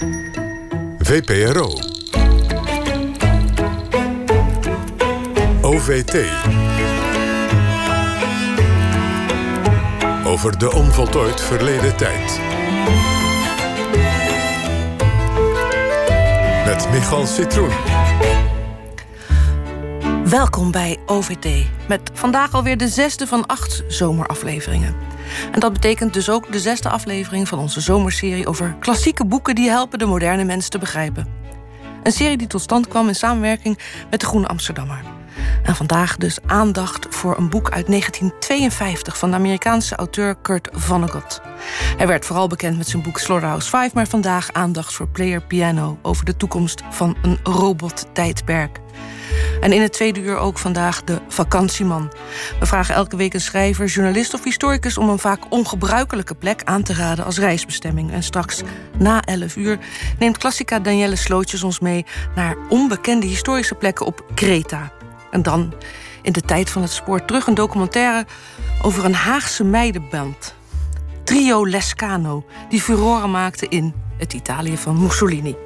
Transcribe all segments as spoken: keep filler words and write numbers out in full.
V P R O. O V T. Over de onvoltooid verleden tijd. Met Michal Citroen. Welkom bij O V T. Met vandaag alweer de zesde van acht zomerafleveringen. En dat betekent dus ook de zesde aflevering van onze zomerserie over klassieke boeken die helpen de moderne mens te begrijpen. Een serie die tot stand kwam in samenwerking met de Groene Amsterdammer. En vandaag dus aandacht voor een boek uit negentien tweeënvijftig van de Amerikaanse auteur Kurt Vonnegut. Hij werd vooral bekend met zijn boek Slaughterhouse Five, maar vandaag aandacht voor Player Piano over de toekomst van een robottijdperk. En in het tweede uur ook vandaag de vakantieman. We vragen elke week een schrijver, journalist of historicus om een vaak ongebruikelijke plek aan te raden als reisbestemming. En straks na elf uur neemt klassica Danielle Slootjes ons mee naar onbekende historische plekken op Kreta. En dan, in de tijd van het spoor, terug een documentaire over een Haagse meidenband. Trio Lescano, die furoren maakte in het Italië van Mussolini.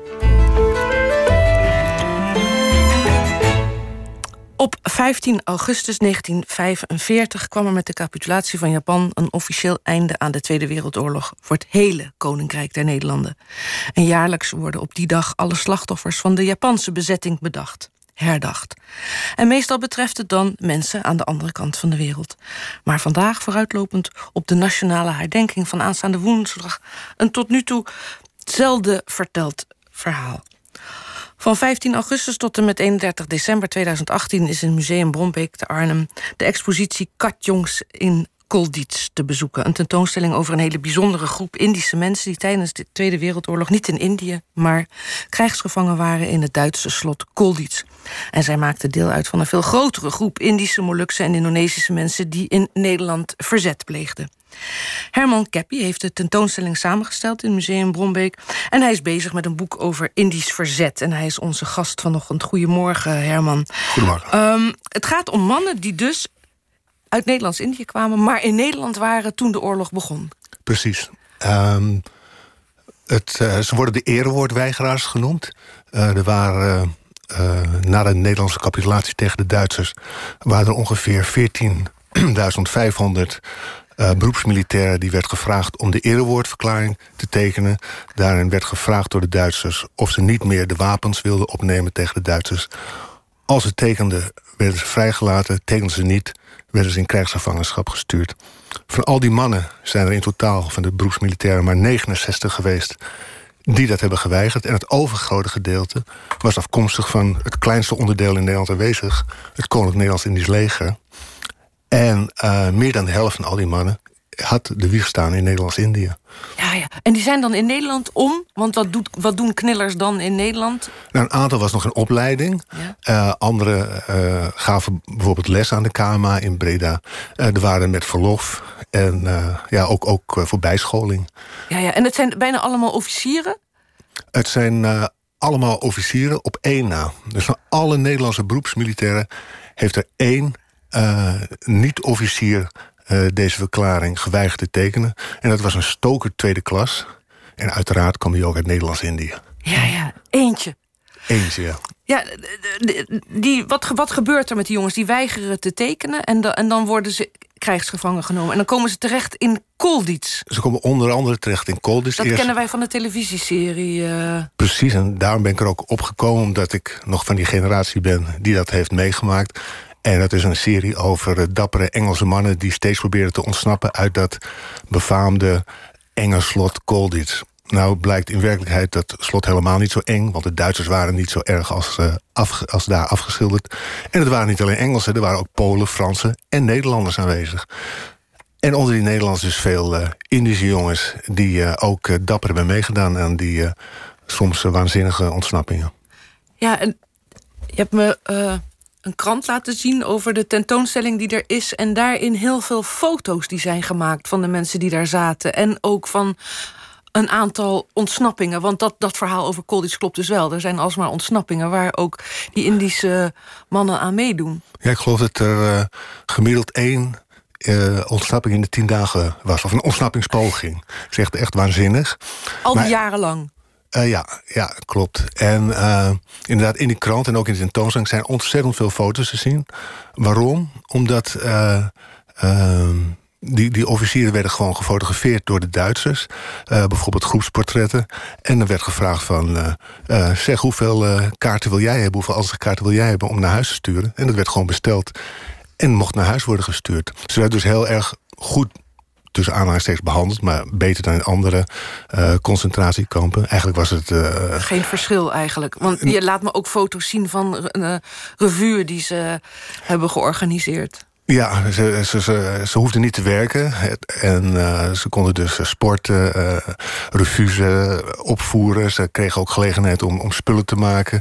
Op vijftien augustus negentien vijfenveertig kwam er met de capitulatie van Japan een officieel einde aan de Tweede Wereldoorlog voor het hele Koninkrijk der Nederlanden. En jaarlijks worden op die dag alle slachtoffers van de Japanse bezetting bedacht, herdacht. En meestal betreft het dan mensen aan de andere kant van de wereld. Maar vandaag, vooruitlopend op de nationale herdenking van aanstaande woensdag, een tot nu toe zelden verteld verhaal. Van vijftien augustus tot en met eenendertig december tweeduizend achttien is in Museum Brombeek te Arnhem de expositie Katjongs in Kolditz te bezoeken. Een tentoonstelling over een hele bijzondere groep Indische mensen die tijdens de Tweede Wereldoorlog niet in Indië, maar krijgsgevangen waren in het Duitse slot Kolditz. En zij maakten deel uit van een veel grotere groep Indische, Molukse en Indonesische mensen die in Nederland verzet pleegden. Herman Keppie heeft de tentoonstelling samengesteld in Museum Brombeek. En hij is bezig met een boek over Indisch verzet. En hij is onze gast vanochtend. Goedemorgen, Herman. Goedemorgen. Um, het gaat om mannen die dus uit Nederlands-Indië kwamen, maar in Nederland waren toen de oorlog begon. Precies. Um, het, uh, ze worden de erewoordweigeraars genoemd. Uh, er waren, uh, uh, na de Nederlandse capitulatie tegen de Duitsers, waren er ongeveer veertienduizend vijfhonderd Uh, beroepsmilitairen die werd gevraagd om de erewoordverklaring te tekenen. Daarin werd gevraagd door de Duitsers of ze niet meer de wapens wilden opnemen tegen de Duitsers. Als ze tekenden, werden ze vrijgelaten. Tekenden ze niet, werden ze in krijgsgevangenschap gestuurd. Van al die mannen zijn er in totaal van de beroepsmilitairen maar negenenzestig geweest die dat hebben geweigerd. En het overgrote gedeelte was afkomstig van het kleinste onderdeel in Nederland aanwezig, het Koninklijk Nederlands-Indisch Leger. En uh, meer dan de helft van al die mannen had de wieg staan in Nederlands-Indië. Ja, ja. En die zijn dan in Nederland om? Want wat, doet, wat doen knillers dan in Nederland? Nou, een aantal was nog in opleiding. Ja. Uh, Anderen uh, gaven bijvoorbeeld les aan de K M A in Breda. Uh, er waren met verlof en uh, ja, ook, ook uh, voor bijscholing. Ja, ja. En het zijn bijna allemaal officieren? Het zijn uh, allemaal officieren op één na. Dus van alle Nederlandse beroepsmilitairen heeft er één Uh, niet-officier uh, deze verklaring geweigerd te tekenen. En dat was een stoker tweede klas. En uiteraard kwam hij ook uit Nederlands-Indië. Ja, ja, eentje. Eentje, ja. Ja, die, wat, wat gebeurt er met die jongens? Die weigeren te tekenen en, de, en dan worden ze krijgsgevangen genomen. En dan komen ze terecht in Kolditz. Ze komen onder andere terecht in Kolditz. Dat Eerst... kennen wij van de televisieserie. Uh... Precies, en daarom ben ik er ook opgekomen, omdat ik nog van die generatie ben die dat heeft meegemaakt. En dat is een serie over dappere Engelse mannen die steeds proberen te ontsnappen uit dat befaamde enge slot Kolditz. Nou blijkt in werkelijkheid dat slot helemaal niet zo eng, want de Duitsers waren niet zo erg als, uh, af, als daar afgeschilderd. En het waren niet alleen Engelsen, er waren ook Polen, Fransen en Nederlanders aanwezig. En onder die Nederlanders dus veel uh, Indische jongens die uh, ook uh, dapper hebben meegedaan aan die uh, soms uh, waanzinnige ontsnappingen. Ja, en je hebt me Uh... een krant laten zien over de tentoonstelling die er is, en daarin heel veel foto's die zijn gemaakt van de mensen die daar zaten. En ook van een aantal ontsnappingen. Want dat, dat verhaal over Kolditz klopt dus wel. Er zijn alsmaar ontsnappingen waar ook die Indische mannen aan meedoen. Ja, ik geloof dat er uh, gemiddeld één uh, ontsnapping in de tien dagen was. Of een ontsnappingspoging. Dat is echt, echt waanzinnig. Al die maar, jaren lang? Uh, ja, ja, klopt. En uh, inderdaad, in die krant en ook in de tentoonstelling zijn ontzettend veel foto's te zien. Waarom? Omdat uh, uh, die, die officieren werden gewoon gefotografeerd door de Duitsers. Uh, bijvoorbeeld groepsportretten. En er werd gevraagd van, uh, uh, zeg, hoeveel uh, kaarten wil jij hebben? Hoeveel ansichtkaarten wil jij hebben om naar huis te sturen? En dat werd gewoon besteld en mocht naar huis worden gestuurd. Ze werd dus heel erg goed, tussen aanhalingstekens, behandeld, maar beter dan in andere uh, concentratiekampen. Eigenlijk was het Uh, Geen verschil eigenlijk. Want je laat me ook foto's zien van een uh, revue die ze hebben georganiseerd. Ja, ze, ze, ze, ze hoefden niet te werken. En uh, ze konden dus sporten, uh, revues uh, opvoeren. Ze kregen ook gelegenheid om, om spullen te maken.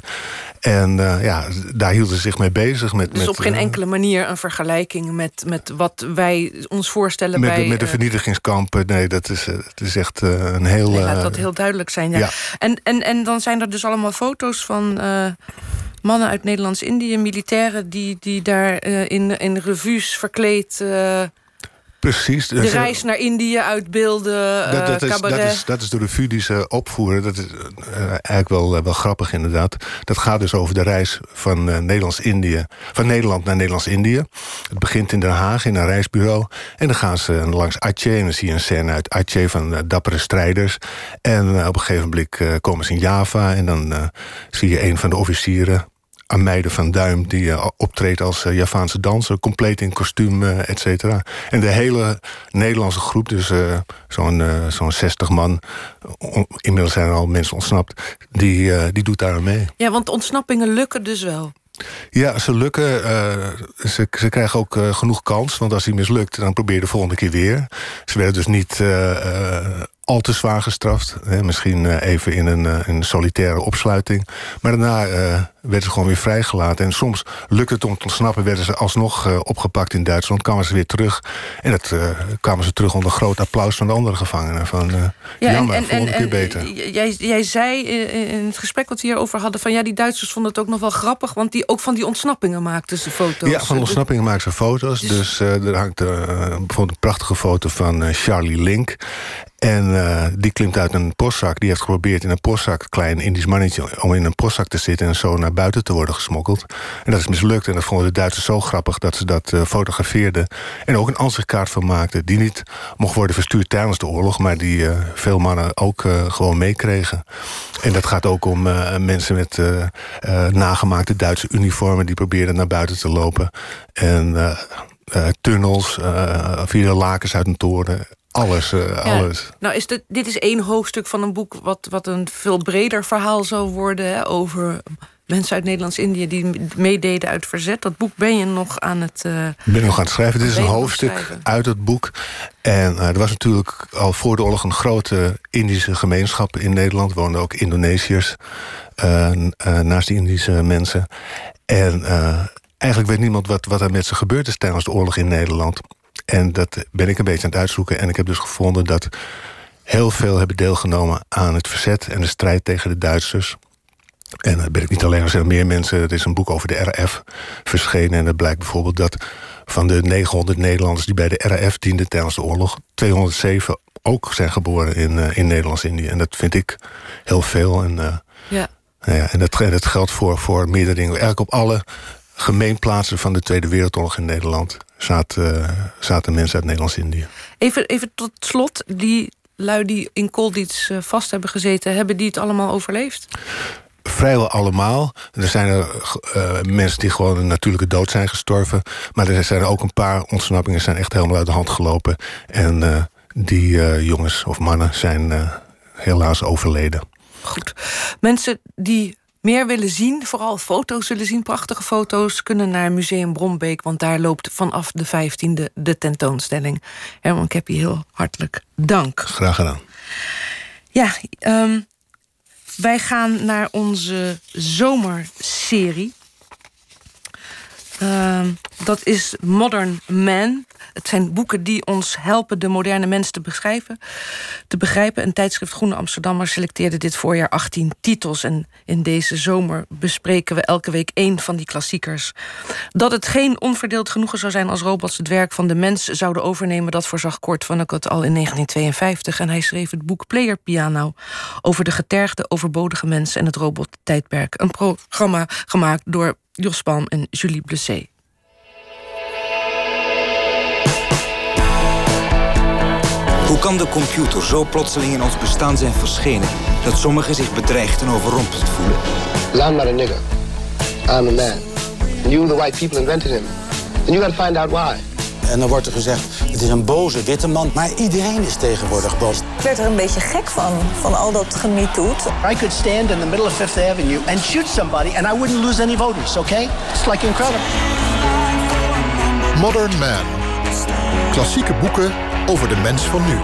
En uh, ja, daar hielden ze zich mee bezig. Met, dus met, op geen uh, enkele manier een vergelijking met, met wat wij ons voorstellen met, bij de, met de uh, vernietigingskampen. Nee, dat is, het is echt uh, een heel... Nee, laat uh, dat heel duidelijk zijn. Ja. Ja. En, en, en dan zijn er dus allemaal foto's van Uh, mannen uit Nederlands-Indië, militairen die, die daar uh, in, in revues verkleed Uh, Precies. de reis naar Indië uitbeelden, uh, dat, dat, is, cabaret. dat, is, dat is de revue die ze opvoeren. Dat is uh, eigenlijk wel, uh, wel grappig inderdaad. Dat gaat dus over de reis van uh, Nederlands-Indië, van Nederland naar Nederlands-Indië. Het begint in Den Haag in een reisbureau. En dan gaan ze langs Aceh en dan zie je een scène uit Aceh van uh, dappere strijders. En uh, op een gegeven moment uh, komen ze in Java en dan uh, zie je een van de officieren, Ameide van Duim, die uh, optreedt als uh, Javaanse danser, compleet in kostuum, uh, et cetera. En de hele Nederlandse groep, dus uh, zo'n uh, zo'n zestig man, on, inmiddels zijn er al mensen ontsnapt, die, uh, die doet daar mee. Ja, want ontsnappingen lukken dus wel. Ja, ze lukken. Uh, ze, ze krijgen ook uh, genoeg kans, want als die mislukt, dan probeer je de volgende keer weer. Ze werden dus niet Uh, uh, al te zwaar gestraft. Hè, misschien uh, even in een, uh, een solitaire opsluiting. Maar daarna uh, werden ze gewoon weer vrijgelaten. En soms lukte het om te ontsnappen, werden ze alsnog uh, opgepakt in Duitsland. Kwamen ze weer terug. En dat uh, kwamen ze terug onder groot applaus van de andere gevangenen. Van, uh, ja, jammer, en, en, volgende en, keer beter. Jij, jij zei in het gesprek wat we hierover hadden van ja, die Duitsers vonden het ook nog wel grappig, want die, ook van die ontsnappingen maakten ze foto's. Ja, van ontsnappingen maakten ze foto's. Dus, dus uh, er hangt uh, bijvoorbeeld een prachtige foto van uh, Charlie Link. En uh, die klimt uit een postzak. Die heeft geprobeerd in een postzak, klein Indisch mannetje, om in een postzak te zitten en zo naar buiten te worden gesmokkeld. En dat is mislukt. En dat vonden de Duitsers zo grappig dat ze dat uh, fotografeerden. En ook een ansichtkaart van maakten, die niet mocht worden verstuurd tijdens de oorlog, maar die uh, veel mannen ook uh, gewoon meekregen. En dat gaat ook om uh, mensen met uh, uh, nagemaakte Duitse uniformen die probeerden naar buiten te lopen. En uh, uh, tunnels, uh, via lakens uit een toren. Alles, uh, ja, alles. Nou, is dit, dit is één hoofdstuk van een boek wat, wat een veel breder verhaal zou worden, hè, over mensen uit Nederlands-Indië die meededen uit verzet. Dat boek ben je nog aan het uh, Ik ben nog aan het schrijven. Dit is een hoofdstuk uit het boek. En uh, er was natuurlijk al voor de oorlog een grote Indische gemeenschap in Nederland. Er woonden ook Indonesiërs uh, uh, naast die Indische mensen. En uh, eigenlijk weet niemand wat, wat er met ze gebeurd is tijdens de oorlog in Nederland. En dat ben ik een beetje aan het uitzoeken. En ik heb dus gevonden dat heel veel hebben deelgenomen aan het verzet en de strijd tegen de Duitsers. En dat ben ik niet alleen, er zijn meer mensen. Er is een boek over de R A F verschenen. En dat blijkt bijvoorbeeld dat van de negenhonderd Nederlanders die bij de R A F dienden tijdens de oorlog, tweehonderdzeven ook zijn geboren in, uh, in Nederlands-Indië. En dat vind ik heel veel. En, uh, ja. Nou ja, en dat, dat geldt voor, voor meerdere dingen. Eigenlijk op alle gemeenplaatsen van de Tweede Wereldoorlog in Nederland zaten, uh, zaten mensen uit Nederlands-Indië. Even, even tot slot, die lui die in Colditz uh, vast hebben gezeten, hebben die het allemaal overleefd? Vrijwel allemaal. Er zijn er uh, mensen die gewoon een natuurlijke dood zijn gestorven. Maar er zijn er ook een paar ontsnappingen zijn echt helemaal uit de hand gelopen. En uh, die uh, jongens of mannen zijn uh, helaas overleden. Goed. Mensen die meer willen zien, vooral foto's willen zien, prachtige foto's, kunnen naar Museum Brombeek, want daar loopt vanaf de vijftiende de tentoonstelling. Herman Keppie, heel hartelijk dank. Graag gedaan. Ja, um, wij gaan naar onze zomerserie. Uh, dat is Modern Man. Het zijn boeken die ons helpen de moderne mens te beschrijven, te begrijpen. Een tijdschrift Groene Amsterdammer selecteerde dit voorjaar achttien titels. En in deze zomer bespreken we elke week één van die klassiekers. Dat het geen onverdeeld genoegen zou zijn als robots het werk van de mens zouden overnemen, dat voorzag Cort Vonnegut al in negentien tweeënvijftig. En hij schreef het boek Player Piano over de getergde, overbodige mens en het robottijdperk. Een programma gemaakt door Jos Palm en Julie Blessé. Hoe kan de computer zo plotseling in ons bestaan zijn verschenen dat sommigen zich bedreigd en overrompeld voelen? I'm not a nigger. I'm a man. And you, the white people, invented him. And you gotta find out why. En dan wordt er gezegd, het is een boze witte man. Maar iedereen is tegenwoordig boos. Ik werd er een beetje gek van, van al dat gemietoet. I could stand in the middle of Fifth Avenue and shoot somebody and I wouldn't lose any voters, okay? It's like incredible. Modern Man. Klassieke boeken over de mens van nu.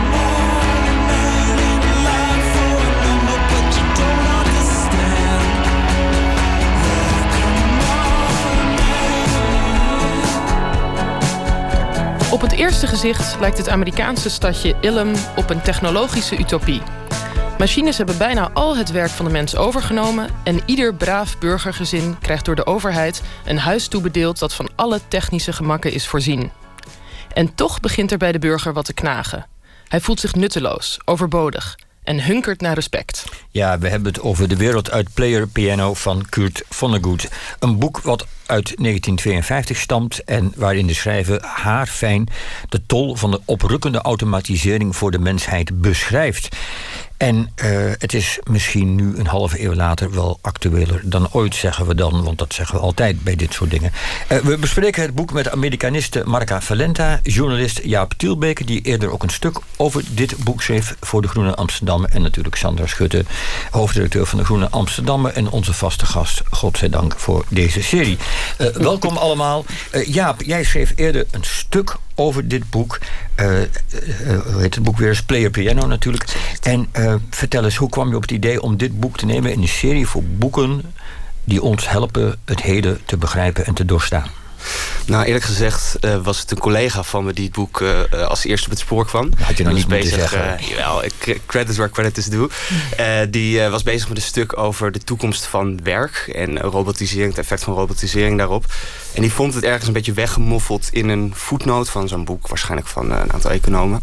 Op het eerste gezicht lijkt het Amerikaanse stadje Ilum op een technologische utopie. Machines hebben bijna al het werk van de mens overgenomen en ieder braaf burgergezin krijgt door de overheid een huis toebedeeld dat van alle technische gemakken is voorzien. En toch begint er bij de burger wat te knagen. Hij voelt zich nutteloos, overbodig en hunkert naar respect. Ja, we hebben het over De Wereld uit Player Piano van Curt Vonnegut. Een boek wat uit negentien tweeënvijftig stamt en waarin de schrijver haarfijn de tol van de oprukkende automatisering voor de mensheid beschrijft. En uh, het is misschien nu een halve eeuw later wel actueler dan ooit, zeggen we dan. Want dat zeggen we altijd bij dit soort dingen. Uh, we bespreken het boek met Amerikaniste Marca Valenta, journalist Jaap Tielbeke, die eerder ook een stuk over dit boek schreef voor de Groene Amsterdammer. En natuurlijk Sandra Schutte, hoofdredacteur van de Groene Amsterdammer. En onze vaste gast, godzijdank voor deze serie. Uh, welkom allemaal. Uh, Jaap, jij schreef eerder een stuk over dit boek. Uh, uh, hoe heet het boek weer eens? Player Piano natuurlijk. En uh, vertel eens, hoe kwam je op het idee om dit boek te nemen in een serie voor boeken die ons helpen het heden te begrijpen en te doorstaan? Nou, eerlijk gezegd uh, was het een collega van me die het boek uh, als eerste op het spoor kwam. Dat had je nog niet bezig, moeten zeggen. Uh, jawel, ik, credit where credit is due. Uh, die uh, was bezig met een stuk over de toekomst van werk en robotisering, het effect van robotisering daarop. En die vond het ergens een beetje weggemoffeld in een voetnoot van zo'n boek, waarschijnlijk van uh, een aantal economen.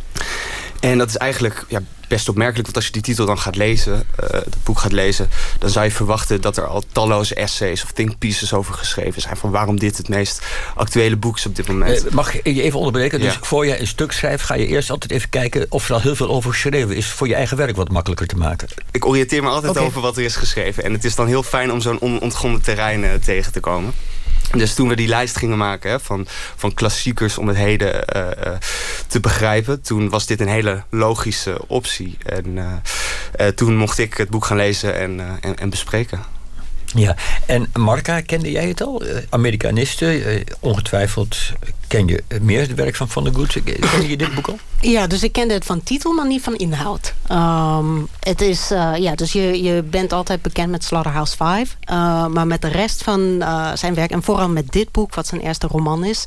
En dat is eigenlijk ja, best opmerkelijk, want als je die titel dan gaat lezen, uh, het boek gaat lezen, dan zou je verwachten dat er al talloze essays of think pieces over geschreven zijn van waarom dit het meest actuele boek is op dit moment. Uh, mag ik je even onderbreken? Dus ja. voor je een stuk schrijft, ga je eerst altijd even kijken of er al heel veel over geschreven is, voor je eigen werk wat makkelijker te maken. Ik oriënteer me altijd okay. over wat er is geschreven. En het is dan heel fijn om zo'n onontgonnen terrein uh, tegen te komen. Dus toen we die lijst gingen maken hè, van, van klassiekers om het heden uh, uh, te begrijpen, toen was dit een hele logische optie. En uh, uh, toen mocht ik het boek gaan lezen en, uh, en, en bespreken. Ja, en Marca, kende jij het al? Uh, Amerikaniste, uh, ongetwijfeld ken je meer het werk van Vonnegut. Ken je dit boek al? Ja, dus ik kende het van titel, maar niet van inhoud. Um, het is, uh, ja, dus je, je bent altijd bekend met Slaughterhouse Five. Uh, maar met de rest van uh, zijn werk, en vooral met dit boek, wat zijn eerste roman is.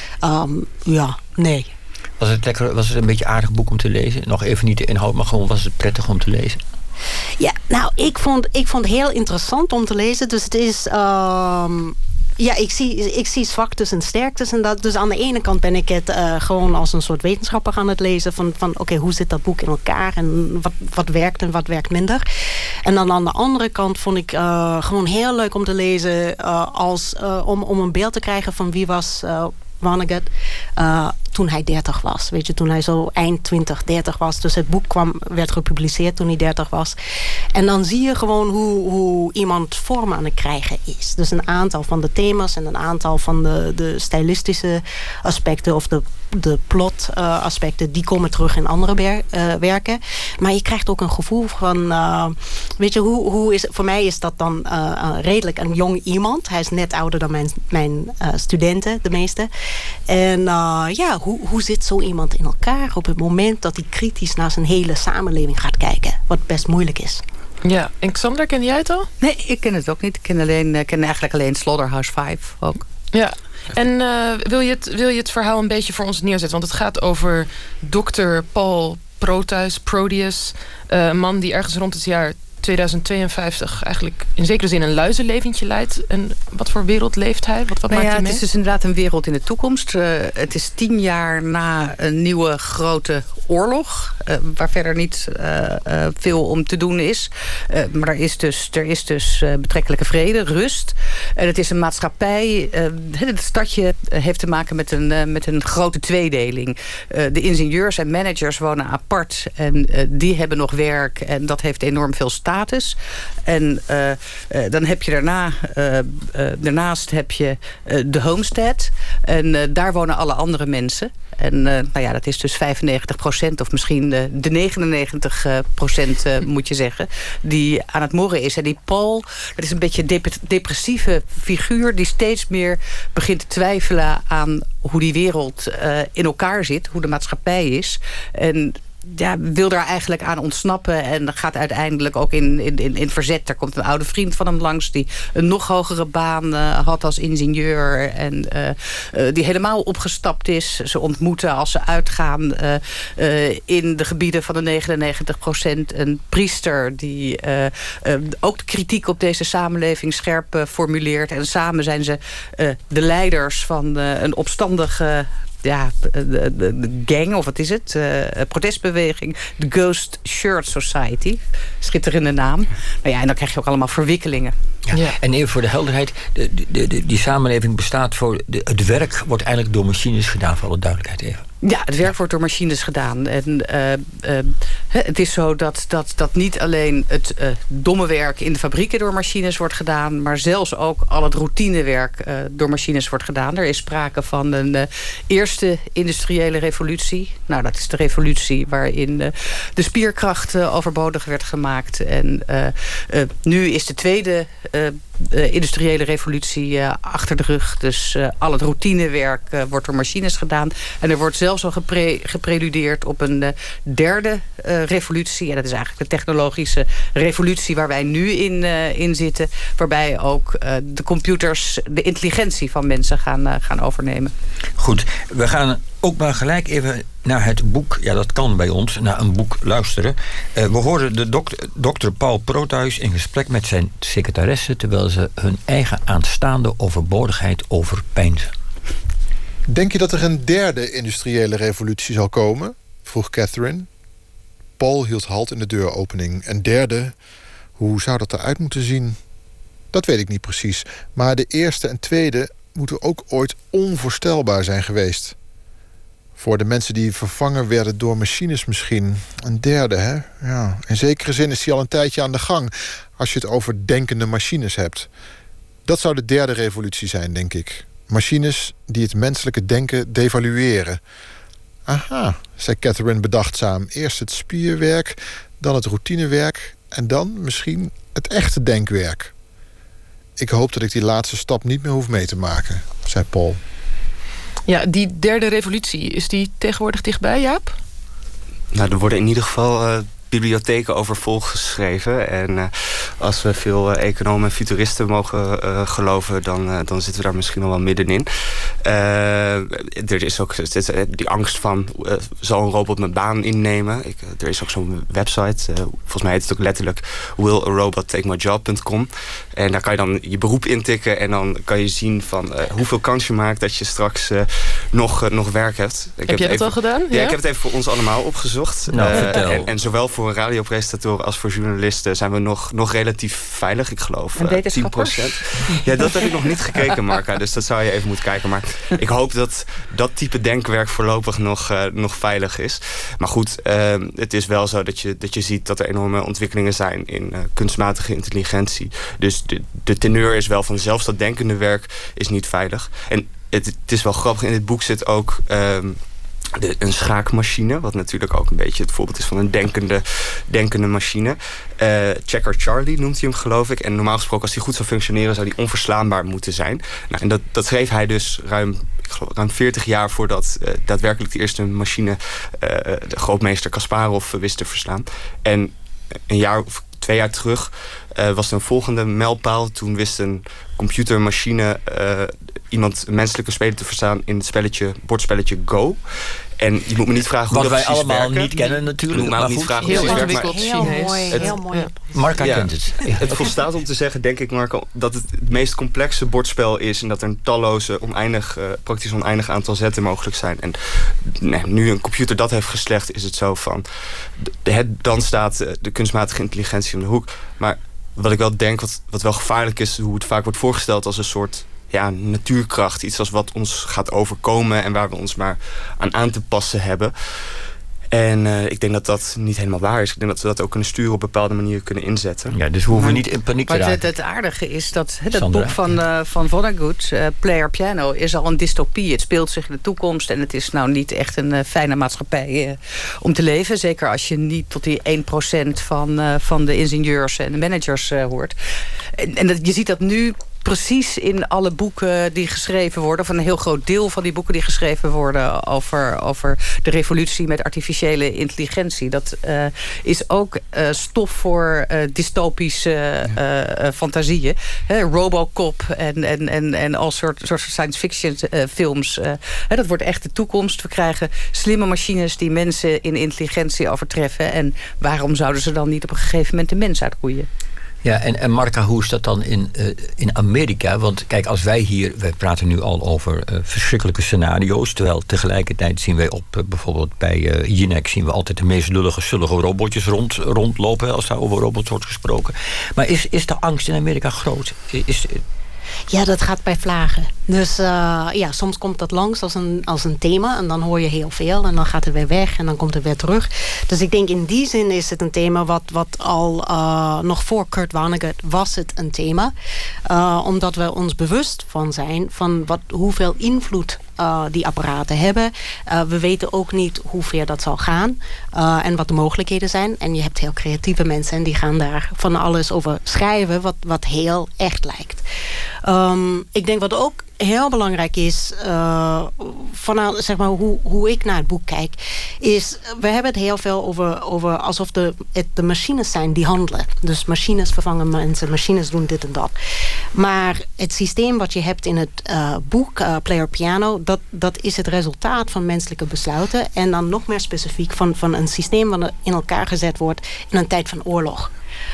Um, ja, nee. Was het lekker, was het een beetje een aardig boek om te lezen? Nog even niet de inhoud, maar gewoon was het prettig om te lezen? Ja, nou, ik vond, ik vond het heel interessant om te lezen. Dus het is... Um, ja, ik zie, ik zie zwaktes en sterktes en dat. Dus aan de ene kant ben ik het uh, gewoon als een soort wetenschapper aan het lezen. Van, van oké, okay, hoe zit dat boek in elkaar? En wat, wat werkt en wat werkt minder? En dan aan de andere kant vond ik uh, gewoon heel leuk om te lezen. Uh, als, uh, om, om een beeld te krijgen van wie was uh, Vonnegut uh, toen hij dertig was. Weet je, toen hij zo eind twintig, dertig was. Dus het boek kwam, werd gepubliceerd toen hij dertig was. En dan zie je gewoon hoe, hoe iemand vorm aan het krijgen is. Dus een aantal van de thema's en een aantal van de, de stylistische aspecten of de, de plot uh, aspecten, die komen terug in andere wer, uh, werken. Maar je krijgt ook een gevoel van, uh, weet je, hoe, hoe is, voor mij is dat dan uh, uh, redelijk een jong iemand. Hij is net ouder dan mijn, mijn uh, studenten, de meeste. En uh, ja, Hoe, hoe zit zo iemand in elkaar op het moment dat hij kritisch naar zijn hele samenleving gaat kijken? Wat best moeilijk is. Ja, en Xander, ken jij het al? Nee, ik ken het ook niet. Ik ken, alleen, ik ken eigenlijk alleen Slaughterhouse Five ook. Ja, en uh, wil, je het, wil je het verhaal een beetje voor ons neerzetten? Want het gaat over dokter Paul Proteus, Proteus, uh, een man die ergens rond het jaar tweeduizend tweeënvijftig eigenlijk in zekere zin een luizenleventje leidt. En wat voor wereld leeft hij? Wat, wat nou maakt ja, hij mee? Het is dus inderdaad een wereld in de toekomst. Uh, het is tien jaar na een nieuwe grote oorlog. Uh, waar verder niet uh, uh, veel om te doen is. Uh, maar er is dus, er is dus uh, betrekkelijke vrede, rust. En het is een maatschappij. Uh, het stadje heeft te maken met een, uh, met een grote tweedeling. Uh, de ingenieurs en managers wonen apart. En uh, die hebben nog werk. En dat heeft enorm veel status. En uh, uh, dan heb je daarna, uh, uh, daarnaast heb je uh, de homestead. En uh, daar wonen alle andere mensen. En uh, nou ja, dat is dus vijfennegentig procent of misschien uh, de negenennegentig procent uh, moet je zeggen, die aan het morren is. En die Paul, dat is een beetje een dep- depressieve figuur die steeds meer begint te twijfelen aan hoe die wereld uh, in elkaar zit, hoe de maatschappij is. En ja, wil daar eigenlijk aan ontsnappen en gaat uiteindelijk ook in, in, in, in verzet. Er komt een oude vriend van hem langs die een nog hogere baan uh, had als ingenieur en uh, uh, die helemaal opgestapt is. Ze ontmoeten als ze uitgaan uh, uh, in de gebieden van de negenennegentig procent een priester die uh, uh, ook de kritiek op deze samenleving scherp uh, formuleert. En samen zijn ze uh, de leiders van uh, een opstandige ja, de, de, de gang, of wat is het? Uh, protestbeweging. De Ghost Shirt Society. Schitterende naam. Nou ja, en dan krijg je ook allemaal verwikkelingen. Ja. Ja. En even voor de helderheid. De, de, de, die samenleving bestaat voor... De, het werk wordt eigenlijk door machines gedaan, voor alle duidelijkheid even. Ja, het werk wordt door machines gedaan. En uh, uh, het is zo dat, dat, dat niet alleen het uh, domme werk in de fabrieken door machines wordt gedaan, maar zelfs ook al het routinewerk uh, door machines wordt gedaan. Er is sprake van een uh, eerste industriële revolutie. Nou, dat is de revolutie waarin uh, de spierkracht uh, overbodig werd gemaakt. En uh, uh, nu is de tweede uh, uh, industriële revolutie uh, achter de rug. Dus uh, al het routinewerk uh, wordt door machines gedaan. En er wordt zelfs al gepre- gepreludeerd op een uh, derde uh, revolutie. En dat is eigenlijk de technologische revolutie waar wij nu in, uh, in zitten. Waarbij ook uh, de computers de intelligentie van mensen gaan, uh, gaan overnemen. Goed, we gaan ook maar gelijk even naar het boek. Ja, dat kan bij ons, naar een boek luisteren. Uh, we horen de dokter, dokter Paul Proteus in gesprek met zijn secretaresse, terwijl ze hun eigen aanstaande overbodigheid overpeinzen. Denk je dat er een derde industriële revolutie zal komen? Vroeg Catherine. Paul hield halt in de deuropening. Een derde, hoe zou dat eruit moeten zien? Dat weet ik niet precies. Maar de eerste en tweede moeten ook ooit onvoorstelbaar zijn geweest. Voor de mensen die vervangen werden door machines misschien. Een derde, hè? Ja. In zekere zin is die al een tijdje aan de gang, als je het over denkende machines hebt. Dat zou de derde revolutie zijn, denk ik. Machines die het menselijke denken devalueren. Aha, zei Catherine bedachtzaam. Eerst het spierwerk, dan het routinewerk en dan misschien het echte denkwerk. Ik hoop dat ik die laatste stap niet meer hoef mee te maken, zei Paul. Ja, die derde revolutie, is die tegenwoordig dichtbij, Jaap? Nou, er worden in ieder geval uh, bibliotheken over volgeschreven. En uh, als we veel uh, economen en futuristen mogen uh, geloven, dan, uh, dan zitten we daar misschien al wel middenin. Uh, er is ook die angst van, uh, zal een robot mijn baan innemen? Ik, uh, er is ook zo'n website, uh, volgens mij heet het ook letterlijk will a robot take my job punt com. En daar kan je dan je beroep intikken en dan kan je zien van uh, hoeveel kans je maakt dat je straks uh, nog, uh, nog werk hebt. Ik heb, heb jij dat even, al gedaan? Ja, ja, ik heb het even voor ons allemaal opgezocht. Nou, uh, vertel. En, en zowel voor radiopresentatoren als voor journalisten zijn we nog, nog relatief veilig, ik geloof En uh, tien procent. Ja, dat heb ik nog niet gekeken, Marca, dus dat zou je even moeten kijken. Maar ik hoop dat dat type denkwerk voorlopig nog, uh, nog veilig is. Maar goed, uh, het is wel zo dat je, dat je ziet dat er enorme ontwikkelingen zijn in uh, kunstmatige intelligentie. Dus de, de teneur is wel van zelfs dat denkende werk is niet veilig. En het, het is wel grappig, in dit boek zit ook Um, De, een schaakmachine, wat natuurlijk ook een beetje het voorbeeld is van een denkende, denkende machine. Uh, Checker Charlie noemt hij hem, geloof ik. En normaal gesproken, als hij goed zou functioneren, zou hij onverslaanbaar moeten zijn. Nou, en dat, dat schreef hij dus ruim, ik geloof, ruim veertig jaar voordat uh, daadwerkelijk de eerste machine uh, de grootmeester Kasparov wist te verslaan. En een jaar of twee jaar terug uh, was er een volgende mijlpaal. Toen wist een computermachine uh, iemand, een menselijke speler te verstaan in het spelletje, bordspelletje Go. En je moet me niet vragen hoe Wat dat wij allemaal werken. niet kennen natuurlijk. Je moet me ook niet vragen hoe heel dat werkt. ingewikkeld Heel mooi, het, heel mooi. Ja. Marca Ja. kent het. Het volstaat om te zeggen, denk ik, Marco, dat het het meest complexe bordspel is en dat er een talloze, oneindig, uh, praktisch oneindig aantal zetten mogelijk zijn. En nee, nu een computer dat heeft geslecht, is het zo van, de, het, dan staat uh, de kunstmatige intelligentie om de hoek. Maar wat ik wel denk, wat, wat wel gevaarlijk is, hoe het vaak wordt voorgesteld als een soort ja, natuurkracht. Iets als wat ons gaat overkomen en waar we ons maar aan aan te passen hebben. En uh, ik denk dat dat niet helemaal waar is. Ik denk dat we dat ook kunnen sturen op bepaalde manieren kunnen inzetten. Ja, dus we hoeven niet in paniek te Maar raken. het, het aardige is dat he, dat Sandra, boek van, uh, van Vonnegut, uh, Player Piano, is al een dystopie. Het speelt zich in de toekomst en het is nou niet echt een uh, fijne maatschappij uh, om te leven. Zeker als je niet tot die één procent van, uh, van de ingenieurs en de managers uh, hoort. En, en dat, je ziet dat nu precies in alle boeken die geschreven worden, of een heel groot deel van die boeken die geschreven worden over, over de revolutie met artificiële intelligentie. Dat uh, is ook uh, stof voor uh, dystopische uh, uh, fantasieën. He, Robocop en, en, en, en al soort, soort science fiction uh, films. Uh, he, dat wordt echt de toekomst. We krijgen slimme machines die mensen in intelligentie overtreffen. En waarom zouden ze dan niet op een gegeven moment de mens uitroeien? Ja, en, en Marca, hoe is dat dan in, uh, in Amerika? Want kijk, als wij hier, wij praten nu al over uh, verschrikkelijke scenario's, terwijl tegelijkertijd zien wij op, uh, bijvoorbeeld bij uh, Jinek zien we altijd de meest lullige, sullige robotjes rond, rondlopen, als daar over robots wordt gesproken. Maar is, is de angst in Amerika groot? Is, Ja, dat gaat bij vlagen. Dus uh, ja, soms komt dat langs als een, als een thema. En dan hoor je heel veel. En dan gaat het weer weg. En dan komt het weer terug. Dus ik denk in die zin is het een thema wat, wat al uh, nog voor Kurt Vonnegut was het een thema. Uh, omdat we ons bewust van zijn van wat, hoeveel invloed Uh, die apparaten hebben. Uh, we weten ook niet hoe ver dat zal gaan. Uh, en wat de mogelijkheden zijn. En je hebt heel creatieve mensen. En die gaan daar van alles over schrijven. Wat, wat heel echt lijkt. Um, ik denk wat ook heel belangrijk is. Uh, vanuit zeg maar, hoe, hoe ik naar het boek kijk. Is, we hebben het heel veel over, over alsof de, het de machines zijn die handelen. Dus machines vervangen mensen. Machines doen dit en dat. Maar het systeem wat je hebt in het uh, boek, uh, Player Piano, dat, dat is het resultaat van menselijke besluiten. En dan nog meer specifiek van, van een systeem wat in elkaar gezet wordt in een tijd van oorlog.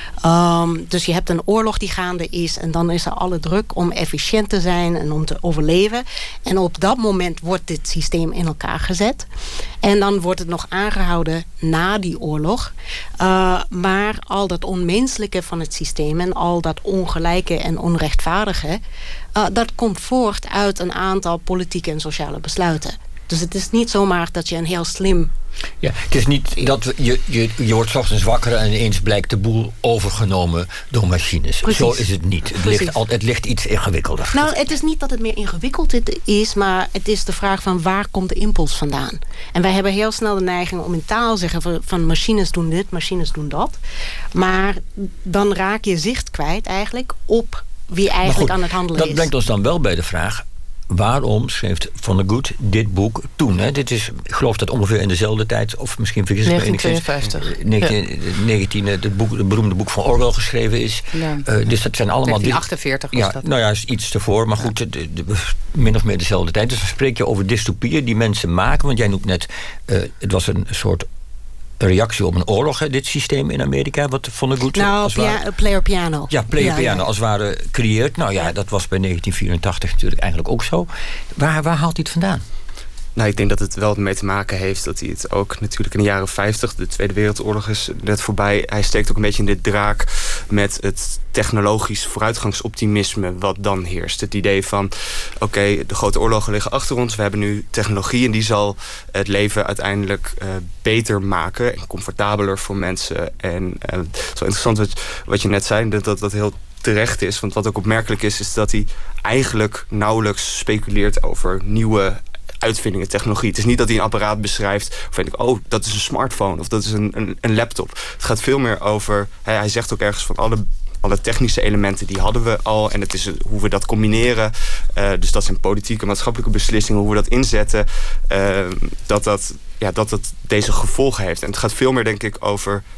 Um, dus je hebt een oorlog die gaande is. En dan is er alle druk om efficiënt te zijn en om te overleven. En op dat moment wordt dit systeem in elkaar gezet. En dan wordt het nog aangehouden na die oorlog. Uh, maar al dat onmenselijke van het systeem en al dat ongelijke en onrechtvaardige, Uh, dat komt voort uit een aantal politieke en sociale besluiten. Dus het is niet zomaar dat je een heel slim... Ja, het is niet dat we, je, je, je wordt 's ochtends wakker en ineens blijkt de boel overgenomen door machines. Precies. Zo is het niet. Het ligt, al, het ligt iets ingewikkelder. Nou, het is niet dat het meer ingewikkeld is, maar het is de vraag van waar komt de impuls vandaan? En wij hebben heel snel de neiging om in taal te zeggen van, van machines doen dit, machines doen dat. Maar dan raak je zicht kwijt eigenlijk op wie eigenlijk goed, aan het handelen dat is. Dat brengt ons dan wel bij de vraag, waarom schreef Vonnegut dit boek toen? Hè? Dit is, ik geloof dat ongeveer in dezelfde tijd, of misschien vergis ik me negentien tweeënvijftig. negentien, ja. negentien, het, boek, het beroemde boek van Orwell geschreven is. Ja. Uh, dus dat zijn allemaal... negentien achtenveertig was ja, dat. Nou ja, is iets ervoor, maar goed, de, de, de, min of meer dezelfde tijd. Dus dan spreek je over dystopieën die mensen maken, want jij noemt net, uh, het was een soort reactie op een oorlog, hè, dit systeem in Amerika, wat Vonnegut Nou, als pia- ware, Player Piano. Ja, Player ja, Piano ja. als het ware creëert. Nou ja, dat was bij negentien vierentachtig natuurlijk eigenlijk ook zo. Waar, waar haalt hij het vandaan? Nou, ik denk dat het wel mee te maken heeft dat hij het ook natuurlijk in de jaren vijftig, de Tweede Wereldoorlog is net voorbij. Hij steekt ook een beetje in de draak met het technologisch vooruitgangsoptimisme wat dan heerst. Het idee van, oké, okay, de grote oorlogen liggen achter ons. We hebben nu technologie en die zal het leven uiteindelijk uh, beter maken en comfortabeler voor mensen. En uh, zo interessant wat, wat je net zei, dat dat, dat heel terecht is. Want wat ook opmerkelijk is, is dat hij eigenlijk nauwelijks speculeert over nieuwe uitvindingen, technologie. Het is niet dat hij een apparaat beschrijft of weet ik, oh, dat is een smartphone of dat is een, een, een laptop. Het gaat veel meer over, hij, hij zegt ook ergens van alle, alle technische elementen die hadden we al en het is hoe we dat combineren. Uh, dus dat zijn politieke, maatschappelijke beslissingen, hoe we dat inzetten, uh, dat, dat, ja, dat dat deze gevolgen heeft. En het gaat veel meer, denk ik, over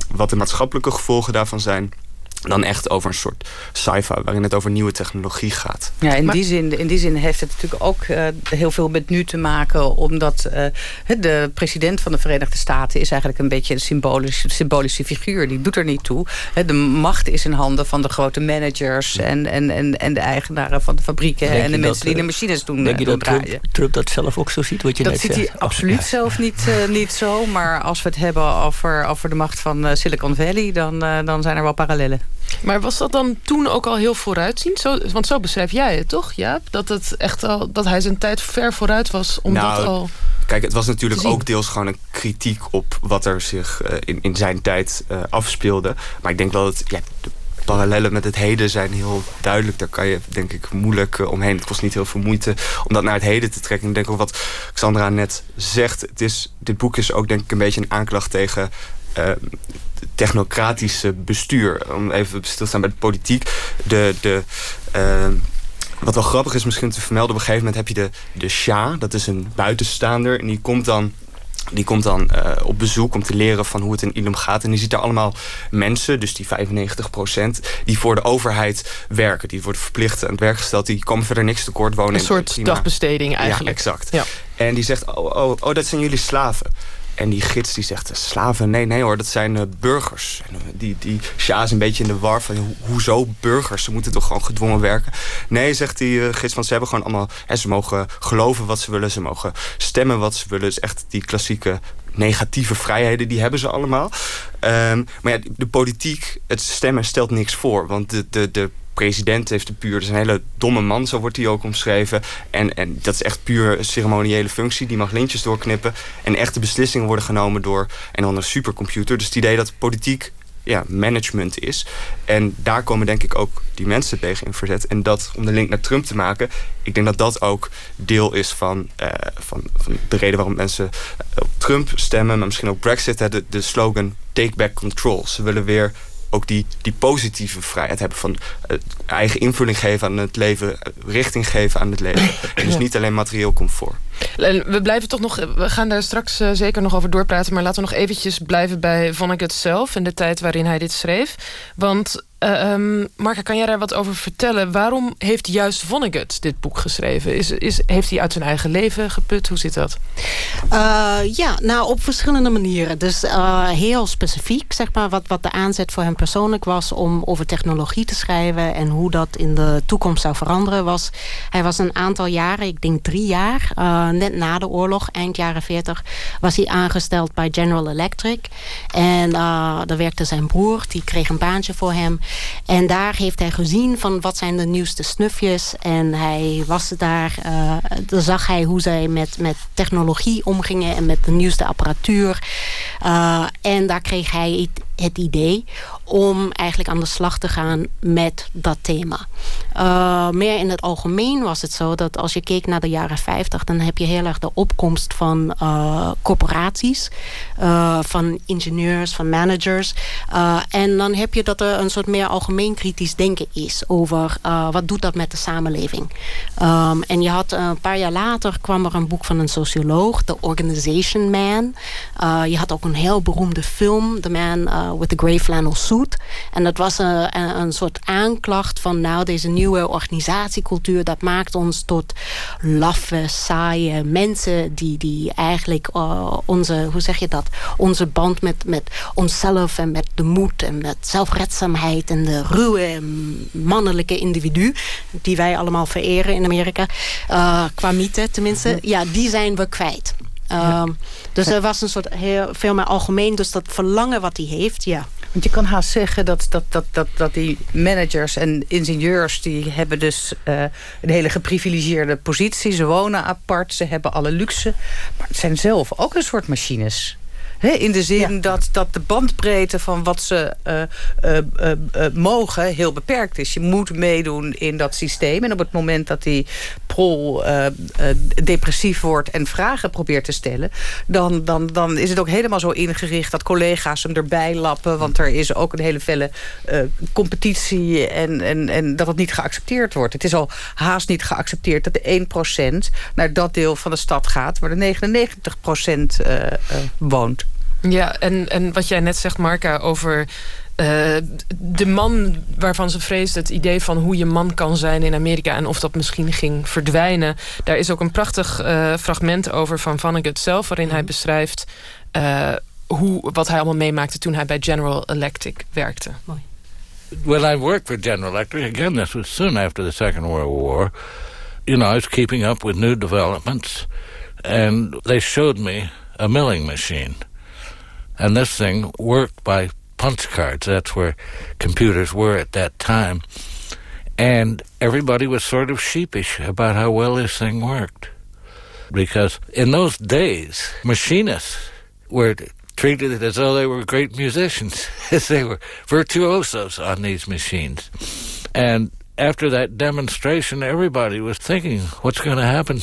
wat de maatschappelijke gevolgen daarvan zijn, dan echt over een soort sci-fi waarin het over nieuwe technologie gaat. Ja, in, maar, die, zin, in die zin heeft het natuurlijk ook uh, heel veel met nu te maken, omdat uh, de president van de Verenigde Staten is eigenlijk een beetje een symbolische, symbolische figuur. Die doet er niet toe. De macht is in handen van de grote managers en, en, en, en de eigenaren van de fabrieken denk en de mensen dat, die de machines doen, denk je doen dat draaien. Trump, Trump dat zelf ook zo ziet? Wat je dat net ziet zegt? hij absoluut oh, ja. zelf niet, uh, niet zo. Maar als we het hebben over, over de macht van uh, Silicon Valley, dan, uh, dan zijn er wel parallellen. Maar was dat dan toen ook al heel vooruitziend? Zo, want zo beschrijf jij het, toch, Jaap? Dat, het echt al, dat hij zijn tijd ver vooruit was om nou, dat al... Kijk, het was natuurlijk ook deels gewoon een kritiek op wat er zich uh, in, in zijn tijd uh, afspeelde. Maar ik denk wel dat ja, de parallellen met het heden zijn heel duidelijk. Daar kan je denk ik moeilijk uh, omheen. Het kost niet heel veel moeite om dat naar het heden te trekken. Ik denk ook wat Xandra net zegt. Het is, dit boek is ook denk ik een beetje een aanklacht tegen Uh, technocratische bestuur. Om even stil te staan bij de politiek. De, de, uh, wat wel grappig is misschien te vermelden, op een gegeven moment heb je de, de Shah, dat is een buitenstaander, en die komt dan Die komt dan uh, op bezoek om te leren van hoe het in Ilam gaat. En die ziet daar allemaal mensen, dus die vijfennegentig procent... die voor de overheid werken. Die worden verplicht aan het werk gesteld. Die komen verder niks tekort wonen. Een soort prima dagbesteding eigenlijk. Ja, exact. Ja. En die zegt, oh, oh, oh, dat zijn jullie slaven. En die gids die zegt, slaven? Nee, nee hoor, dat zijn uh, burgers. En, uh, die, die Shah is een beetje in de war van, ho hoezo burgers? Ze moeten toch gewoon gedwongen werken? Nee, zegt die uh, gids, want ze hebben gewoon allemaal... Hè, ze mogen geloven wat ze willen, ze mogen stemmen wat ze willen. Dus echt die klassieke negatieve vrijheden, die hebben ze allemaal. Um, maar ja, de politiek, het stemmen stelt niks voor. Want de, de, de president heeft de puur... Dat is een hele domme man, zo wordt hij ook omschreven. En, en dat is echt puur een ceremoniële functie. Die mag lintjes doorknippen. En echte beslissingen worden genomen door een andere supercomputer. Dus het idee dat politiek ja, management is. En daar komen denk ik ook die mensen tegen in verzet. En dat, om de link naar Trump te maken... ik denk dat dat ook deel is van, uh, van, van de reden waarom mensen op Trump stemmen... maar misschien ook Brexit, hè, de, de slogan Take Back Control. Ze willen weer ook die, die positieve vrijheid hebben van uh, eigen invulling geven aan het leven, uh, richting geven aan het leven. En dus niet alleen materieel comfort. We blijven toch nog, we gaan daar straks uh, zeker nog over doorpraten, maar laten we nog eventjes blijven bij Vonnegut zelf en de tijd waarin hij dit schreef. Want uh, um, Marka, kan jij daar wat over vertellen? Waarom heeft juist Vonnegut dit boek geschreven? Is, is, heeft hij uit zijn eigen leven geput? Hoe zit dat? Uh, ja, nou op verschillende manieren. Dus uh, heel specifiek, zeg maar, wat, wat de aanzet voor hem persoonlijk was om over technologie te schrijven en hoe dat in de toekomst zou veranderen was. Hij was een aantal jaren, ik denk drie jaar, uh, net na de oorlog, eind jaren veertig, was hij aangesteld bij General Electric. En uh, daar werkte zijn broer, die kreeg een baantje voor hem. En daar heeft hij gezien van wat zijn de nieuwste snufjes. En hij was daar, uh, dan zag hij hoe zij met, met technologie omgingen en met de nieuwste apparatuur. Uh, en daar kreeg hij het, het idee om eigenlijk aan de slag te gaan met dat thema. Uh, meer in het algemeen was het zo dat als je keek naar de jaren vijftig... dan heb je heel erg de opkomst van uh, corporaties, uh, van ingenieurs, van managers. Uh, en dan heb je dat er een soort meer algemeen kritisch denken is over uh, wat doet dat met de samenleving. Um, en je had uh, een paar jaar later kwam er een boek van een socioloog, The Organization Man. Uh, je had ook een heel beroemde film, The Man uh, with the Grey Flannel Suit. En dat was een, een, een soort aanklacht van nou, deze nieuwe organisatiecultuur, dat maakt ons tot laffe, saaie mensen die, die eigenlijk uh, onze, hoe zeg je dat, onze band met, met onszelf en met de moed en met zelfredzaamheid en de ruwe mannelijke individu die wij allemaal vereren in Amerika, uh, qua mythe tenminste, ja, die zijn we kwijt. Ja. Um, dus er was een soort heel veel meer algemeen, dus dat verlangen wat hij heeft, ja. Want je kan haast zeggen dat, dat, dat, dat, dat die managers en ingenieurs, die hebben dus uh, een hele geprivilegeerde positie. Ze wonen apart, ze hebben alle luxe. Maar het zijn zelf ook een soort machines. He, in de zin ja. dat, dat de bandbreedte van wat ze uh, uh, uh, uh, mogen heel beperkt is. Je moet meedoen in dat systeem. En op het moment dat die prol uh, uh, depressief wordt en vragen probeert te stellen, dan, dan, dan is het ook helemaal zo ingericht dat collega's hem erbij lappen. Want er is ook een hele felle uh, competitie en, en, en dat het niet geaccepteerd wordt. Het is al haast niet geaccepteerd dat de één procent naar dat deel van de stad gaat waar de negenennegentig procent uh, uh, woont. Ja, en, en wat jij net zegt, Marca, over uh, de man waarvan ze vreest, het idee van hoe je man kan zijn in Amerika en of dat misschien ging verdwijnen. Daar is ook een prachtig uh, fragment over van Vonnegut zelf, waarin hij beschrijft uh, hoe, wat hij allemaal meemaakte toen hij bij General Electric werkte. Mooi. When I worked for General Electric, again, this was soon after the Second World War, you know, I was keeping up with new developments, and they showed me a milling machine. And this thing worked by punch cards. That's where computers were at that time. And everybody was sort of sheepish about how well this thing worked. Because in those days, machinists were treated as though they were great musicians. They were virtuosos on these machines. And after that demonstration, everybody was thinking, what's going to happen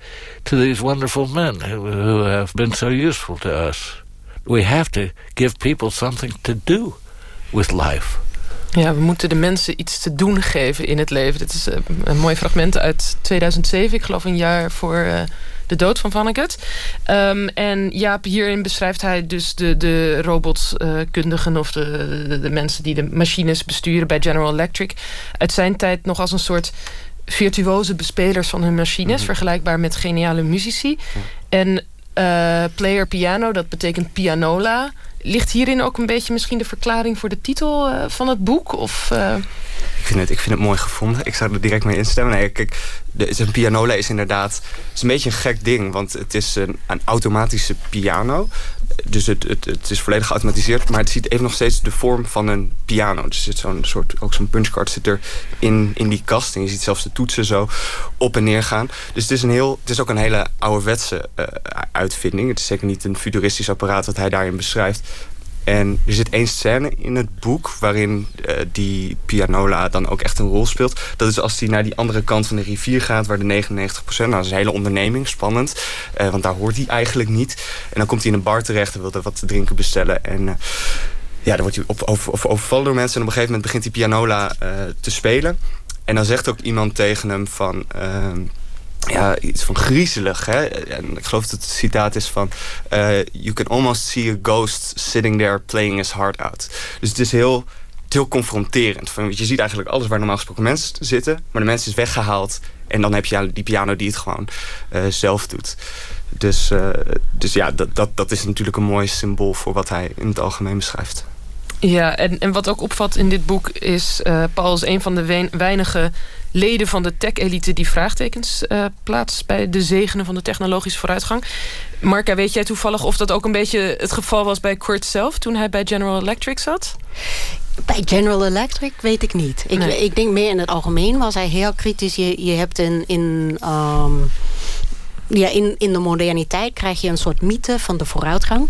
to these wonderful men who, who have been so useful to us? We have to give people something to do with life. Ja, we moeten de mensen iets te doen geven in het leven. Dit is een mooi fragment uit tweeduizend zeven. Ik geloof een jaar voor uh, de dood van Vonnegut. Um, en Jaap, hierin beschrijft hij dus de, de robotkundigen of de, de, de mensen die de machines besturen bij General Electric uit zijn tijd nog als een soort virtuoze bespelers van hun machines, mm-hmm. vergelijkbaar met geniale muzici. Mm. En uh, player piano, dat betekent pianola. Ligt hierin ook een beetje misschien de verklaring voor de titel uh, van het boek? Of, uh... ik, vind het, ik vind het mooi gevonden. Ik zou er direct mee instemmen. Nee, kijk, de, een pianola is inderdaad is een beetje een gek ding. Want het is een, een automatische piano. Dus het, het, het is volledig geautomatiseerd. Maar het ziet even nog steeds de vorm van een piano. Dus er zit zo'n soort, ook zo'n punchcard zit er in, in die kast. En je ziet zelfs de toetsen zo op en neer gaan. Dus het is, een heel, het is ook een hele ouderwetse uh, uitvinding. Het is zeker niet een futuristisch apparaat wat hij daarin beschrijft. En er zit één scène in het boek waarin uh, die pianola dan ook echt een rol speelt. Dat is als hij naar die andere kant van de rivier gaat, waar de negenennegentig procent... Nou, dat is een hele onderneming, spannend. Uh, want daar hoort hij eigenlijk niet. En dan komt hij in een bar terecht en wil er wat te drinken bestellen. En uh, ja, dan wordt hij op, over, over, overvallen door mensen. En op een gegeven moment begint die pianola uh, te spelen. En dan zegt ook iemand tegen hem van... Uh, Ja, iets van griezelig. Hè? En ik geloof dat het citaat is van... Uh, you can almost see a ghost sitting there playing his heart out. Dus het is heel, heel confronterend. Van, je ziet eigenlijk alles waar normaal gesproken mensen zitten... maar de mens is weggehaald... en dan heb je die piano die het gewoon uh, zelf doet. Dus, uh, dus ja, dat, dat, dat is natuurlijk een mooi symbool... voor wat hij in het algemeen beschrijft. Ja, en, en wat ook opvalt in dit boek is... Uh, Paul is een van de we- weinige leden van de tech-elite... die vraagtekens uh, plaatst bij de zegenen van de technologische vooruitgang. Marca, weet jij toevallig of dat ook een beetje het geval was bij Kurt zelf... toen hij bij General Electric zat? Bij General Electric weet ik niet. Ik, nee. ik denk meer in het algemeen was hij heel kritisch. Je, je hebt in... in um Ja, in, in de moderniteit krijg je een soort mythe van de vooruitgang.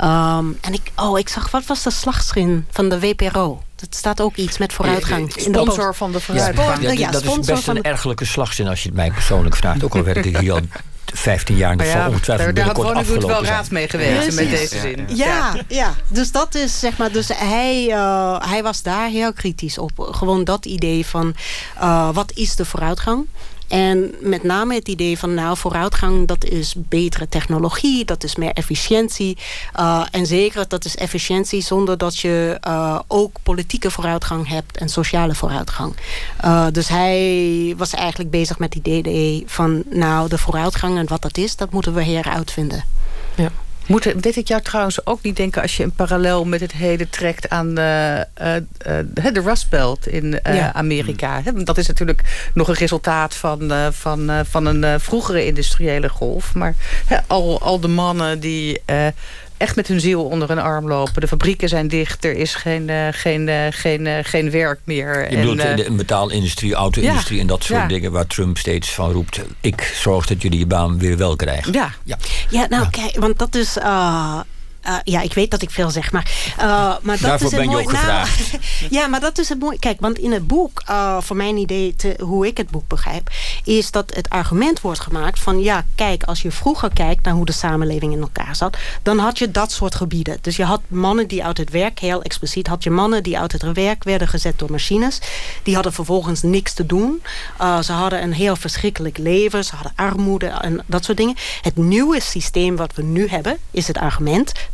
Um, en ik, oh, ik zag, wat was de slagzin van de W P R O? Dat staat ook iets met vooruitgang. Ja, sponsor van de vooruitgang. Ja, ja, dat is best een de... ergelijke slagzin als je het mij persoonlijk vraagt. Ook al werk ik hier al vijftien jaar in de ja, ongetwijfeld daar had Vonnegut wel raad mee geweest ja. met deze zin. Ja, ja, ja, dus dat is zeg maar. Dus hij, uh, hij was daar heel kritisch op. Gewoon dat idee van uh, wat is de vooruitgang? En met name het idee van nou, vooruitgang, dat is betere technologie, dat is meer efficiëntie. Uh, en zeker, dat is efficiëntie zonder dat je uh, ook politieke vooruitgang hebt en sociale vooruitgang. Uh, dus hij was eigenlijk bezig met het idee van nou, de vooruitgang en wat dat is, dat moeten we heruitvinden. Ja. Moet, deed ik jou trouwens ook niet denken... als je een parallel met het heden trekt aan uh, uh, uh, de Rust Belt in uh, ja. Amerika. Dat is natuurlijk nog een resultaat van, uh, van, uh, van een uh, vroegere industriële golf. Maar uh, al, al de mannen die... Uh, echt met hun ziel onder hun arm lopen. De fabrieken zijn dicht. Er is geen, uh, geen, uh, geen, uh, geen werk meer. Je bedoelt en, uh, de metaalindustrie, auto-industrie ja, en dat soort ja. dingen... waar Trump steeds van roept... ik zorg dat jullie je baan weer wel krijgen. Ja, ja. ja nou ja. kijk, want dat is... Uh, Uh, ja, ik weet dat ik veel zeg, maar... Uh, maar dat Daarvoor is het ben mooi, je ook nou, gevraagd. Ja, maar dat is het mooi. Kijk, want in het boek, uh, voor mijn idee, te, hoe ik het boek begrijp... is dat het argument wordt gemaakt van... ja, kijk, als je vroeger kijkt naar hoe de samenleving in elkaar zat... dan had je dat soort gebieden. Dus je had mannen die uit het werk, heel expliciet... had je mannen die uit het werk werden gezet door machines. Die hadden vervolgens niks te doen. Uh, ze hadden een heel verschrikkelijk leven. Ze hadden armoede en dat soort dingen. Het nieuwe systeem wat we nu hebben, is het argument...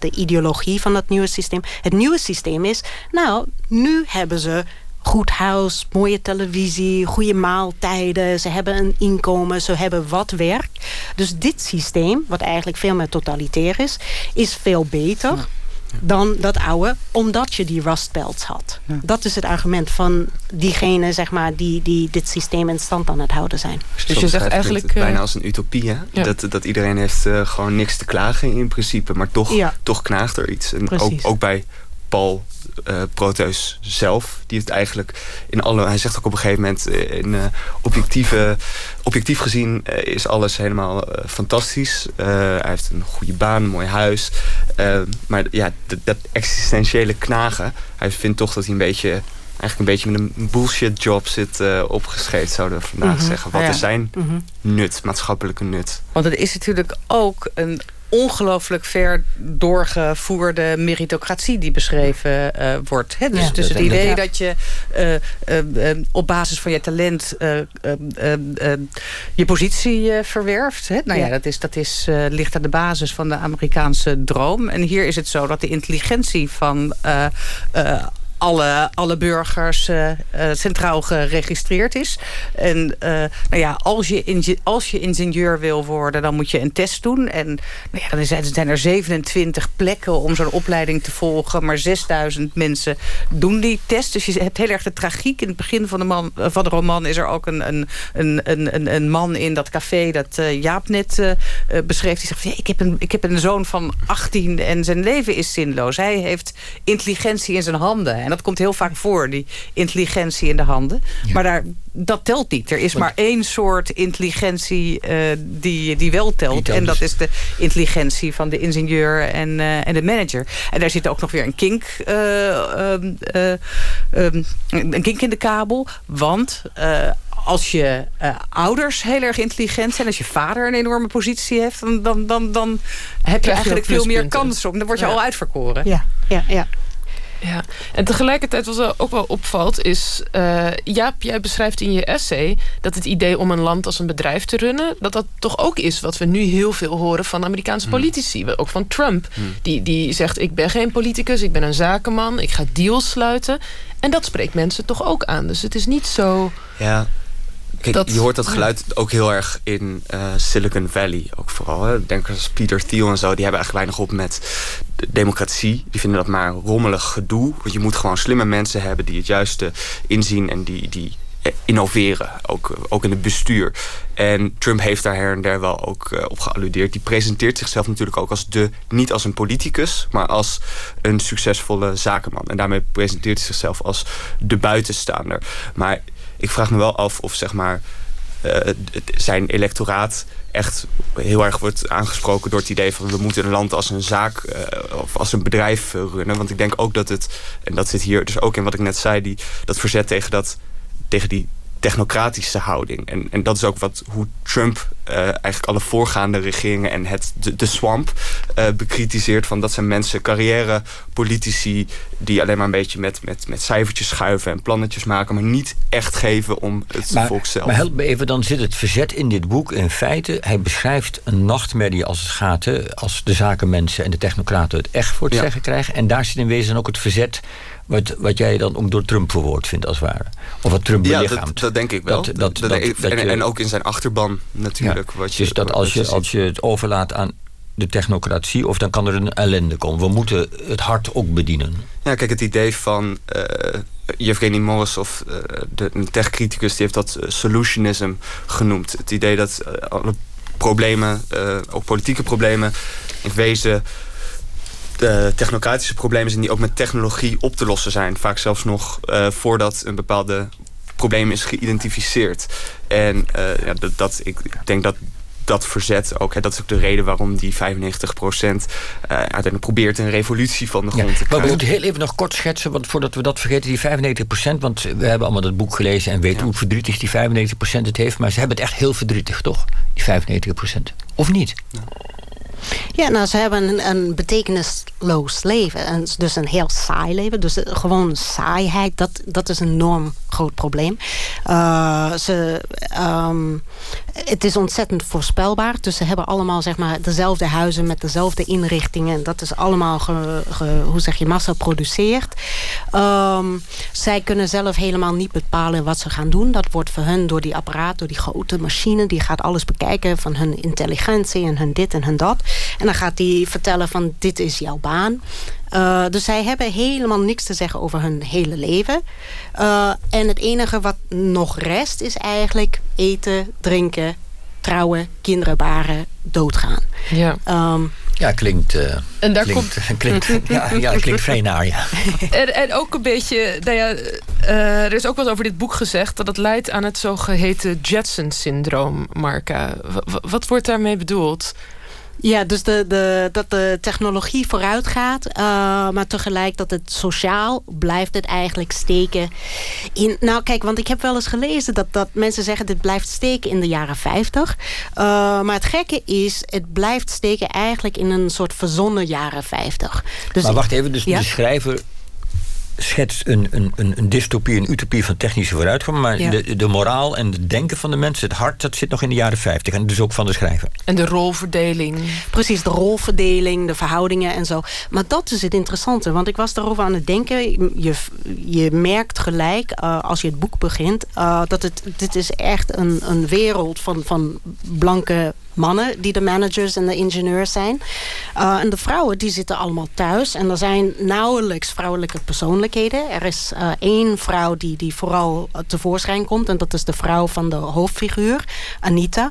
de ideologie van dat nieuwe systeem. Het nieuwe systeem is, nou, nu hebben ze goed huis, mooie televisie, goede maaltijden. Ze hebben een inkomen, ze hebben wat werk. Dus dit systeem, wat eigenlijk veel meer totalitair is, is veel beter ja. dan dat oude, omdat je die Rust Belts had. Ja. Dat is het argument van diegene, zeg maar, die, die dit systeem in stand aan het houden zijn. Dus je zegt eigenlijk het bijna als een utopie, hè? Ja. Dat, dat iedereen heeft uh, gewoon niks te klagen in principe, maar toch, ja. toch knaagt er iets. En ook, ook bij Paul Uh, Proteus zelf, die het eigenlijk in alle... Hij zegt ook op een gegeven moment, in uh, objectieve, objectief gezien uh, is alles helemaal uh, fantastisch. Uh, hij heeft een goede baan, een mooi huis. Uh, maar ja, dat, dat existentiële knagen, hij vindt toch dat hij een beetje... eigenlijk een beetje met een bullshit job zit uh, opgescheept, zouden we vandaag mm-hmm. zeggen. Wat ja. is zijn mm-hmm. nut, maatschappelijke nut? Want het is natuurlijk ook een ongelooflijk ver doorgevoerde meritocratie die beschreven uh, wordt. He, dus ja, dus het idee ja. dat je uh, uh, uh, op basis van je talent uh, uh, uh, uh, je positie uh, verwerft. He. Nou ja, ja dat, is, dat is, uh, ligt aan de basis van de Amerikaanse droom. En hier is het zo dat de intelligentie van uh, uh, Alle, alle burgers uh, uh, centraal geregistreerd is. En uh, nou ja, als je, in, als je ingenieur wil worden, dan moet je een test doen. En nou ja, dan zijn, zijn er zevenentwintig plekken om zo'n opleiding te volgen. Maar zesduizend mensen doen die test. Dus je hebt heel erg de tragiek. In het begin van de, man, van de roman is er ook een, een, een, een, een man in dat café dat uh, Jaap net uh, beschreef. Die zegt van, ja, ik, heb een, ik heb een zoon van achttien en zijn leven is zinloos. Hij heeft intelligentie in zijn handen. En dat komt heel vaak voor, die intelligentie in de handen. Ja. Maar daar, dat telt niet. Er is Want, maar één soort intelligentie uh, die, die wel telt. Die en dat is de intelligentie van de ingenieur en, uh, en de manager. En daar zit ook nog weer een kink, uh, um, uh, um, een kink in de kabel. Want Uh, als je uh, ouders heel erg intelligent zijn, als je vader een enorme positie heeft, dan, dan, dan, dan heb je eigenlijk veel meer kans op. Dan word je ja. al uitverkoren. Ja, ja, ja. Ja, en tegelijkertijd wat er ook wel opvalt is, Uh, Jaap, jij beschrijft in je essay dat het idee om een land als een bedrijf te runnen, dat dat toch ook is wat we nu heel veel horen van Amerikaanse hmm. politici. Ook van Trump. Hmm. Die, die zegt, ik ben geen politicus, ik ben een zakenman, ik ga deals sluiten. En dat spreekt mensen toch ook aan. Dus het is niet zo... Ja. Kijk, dat, je hoort dat geluid ook heel erg in uh, Silicon Valley. Ook vooral, hè. Denkers als Peter Thiel en zo, die hebben eigenlijk weinig op met de democratie. Die vinden dat maar rommelig gedoe. Want je moet gewoon slimme mensen hebben die het juiste inzien en die, die innoveren. Ook, ook in het bestuur. En Trump heeft daar her en der wel ook uh, op gealludeerd. Die presenteert zichzelf natuurlijk ook als de, niet als een politicus, maar als een succesvolle zakenman. En daarmee presenteert hij zichzelf als de buitenstaander. Maar ik vraag me wel af of zeg maar uh, zijn electoraat echt heel erg wordt aangesproken door het idee van we moeten een land als een zaak uh, of als een bedrijf uh, runnen. Want ik denk ook dat het, en dat zit hier dus ook in wat ik net zei, die, dat verzet tegen, dat, tegen die technocratische houding. En, en dat is ook wat hoe Trump uh, eigenlijk alle voorgaande regeringen en het, de, de swamp uh, bekritiseert. Van dat zijn mensen, carrière, politici die alleen maar een beetje met, met, met cijfertjes schuiven en plannetjes maken, maar niet echt geven om het maar, volk zelf. Maar help me even, dan zit het verzet in dit boek in feite, hij beschrijft een nachtmerrie als het gaat, hè, als de zakenmensen en de technocraten het echt voor het ja. zeggen krijgen. En daar zit in wezen ook het verzet Wat, wat jij dan ook door Trump verwoord vindt, als het ware. Of wat Trump belichaamt. Ja, dat, dat denk ik wel. Dat, dat, dat, dat, dat, en, je, en ook in zijn achterban natuurlijk. Ja, wat je, dus dat als je, als je het overlaat aan de technocratie, of dan kan er een ellende komen. We moeten het hart ook bedienen. Ja, kijk, het idee van uh, Yevgeny Morozov, uh, de een techcriticus, die heeft dat uh, solutionism genoemd. Het idee dat uh, alle problemen, uh, ook politieke problemen, in wezen de technocratische problemen zijn die ook met technologie op te lossen zijn. Vaak zelfs nog uh, voordat een bepaalde probleem is geïdentificeerd. En uh, ja, dat, dat, ik denk dat dat verzet ook, hè, dat is ook de reden waarom die vijfennegentig procent uh, uiteindelijk probeert een revolutie van de grond ja, te krijgen. Maar we moeten heel even nog kort schetsen, want voordat we dat vergeten, die vijfennegentig procent, want we hebben allemaal dat boek gelezen en weten ja. hoe verdrietig die vijfennegentig procent het heeft, maar ze hebben het echt heel verdrietig, toch? Die vijfennegentig procent. Of niet? Ja. Ja, nou, ze hebben een, een betekenisloos leven. En dus een heel saai leven. Dus gewoon saaiheid, dat, dat is een enorm groot probleem. Uh, ze, um, het is ontzettend voorspelbaar. Dus ze hebben allemaal zeg maar dezelfde huizen met dezelfde inrichtingen. Dat is allemaal, ge, ge, hoe zeg je, massa produceerd. Um, zij kunnen zelf helemaal niet bepalen wat ze gaan doen. Dat wordt voor hun door die apparaat, door die grote machine. Die gaat alles bekijken van hun intelligentie en hun dit en hun dat. En dan gaat die vertellen van dit is jouw baan. Uh, dus zij hebben helemaal niks te zeggen over hun hele leven. Uh, en het enige wat nog rest is eigenlijk eten, drinken, trouwen, kinderen baren, doodgaan. Ja, um, ja klinkt, uh, en daar klinkt, komt... klinkt, ja, ja, klinkt vrij naar, ja. En, en ook een beetje, nou ja, uh, er is ook wel over dit boek gezegd dat het leidt aan het zogeheten Jetson-syndroom, Marka. W- wat wordt daarmee bedoeld? Ja, dus de, de, dat de technologie vooruit gaat, uh, maar tegelijk dat het sociaal blijft het eigenlijk steken in... Nou kijk, want ik heb wel eens gelezen dat, dat mensen zeggen dit blijft steken in de jaren vijftig. Uh, maar het gekke is, het blijft steken eigenlijk in een soort verzonnen jaren vijftig. Dus maar wacht even, dus ja? de schrijver schetst een, een, een dystopie, een utopie van technische vooruitgang, maar ja. de, de moraal en het denken van de mensen, het hart, dat zit nog in de jaren vijftig. En dus ook van de schrijver. En de rolverdeling. Precies, de rolverdeling, de verhoudingen en zo. Maar dat is het interessante, want ik was daarover aan het denken. Je, je merkt gelijk, uh, als je het boek begint, uh, dat het, dit is echt een, een wereld van, van blanke mannen die de managers en de ingenieurs zijn. Uh, en de vrouwen die zitten allemaal thuis. En er zijn nauwelijks vrouwelijke persoonlijkheden. Er is uh, één vrouw die, die vooral tevoorschijn komt. En dat is de vrouw van de hoofdfiguur, Anita.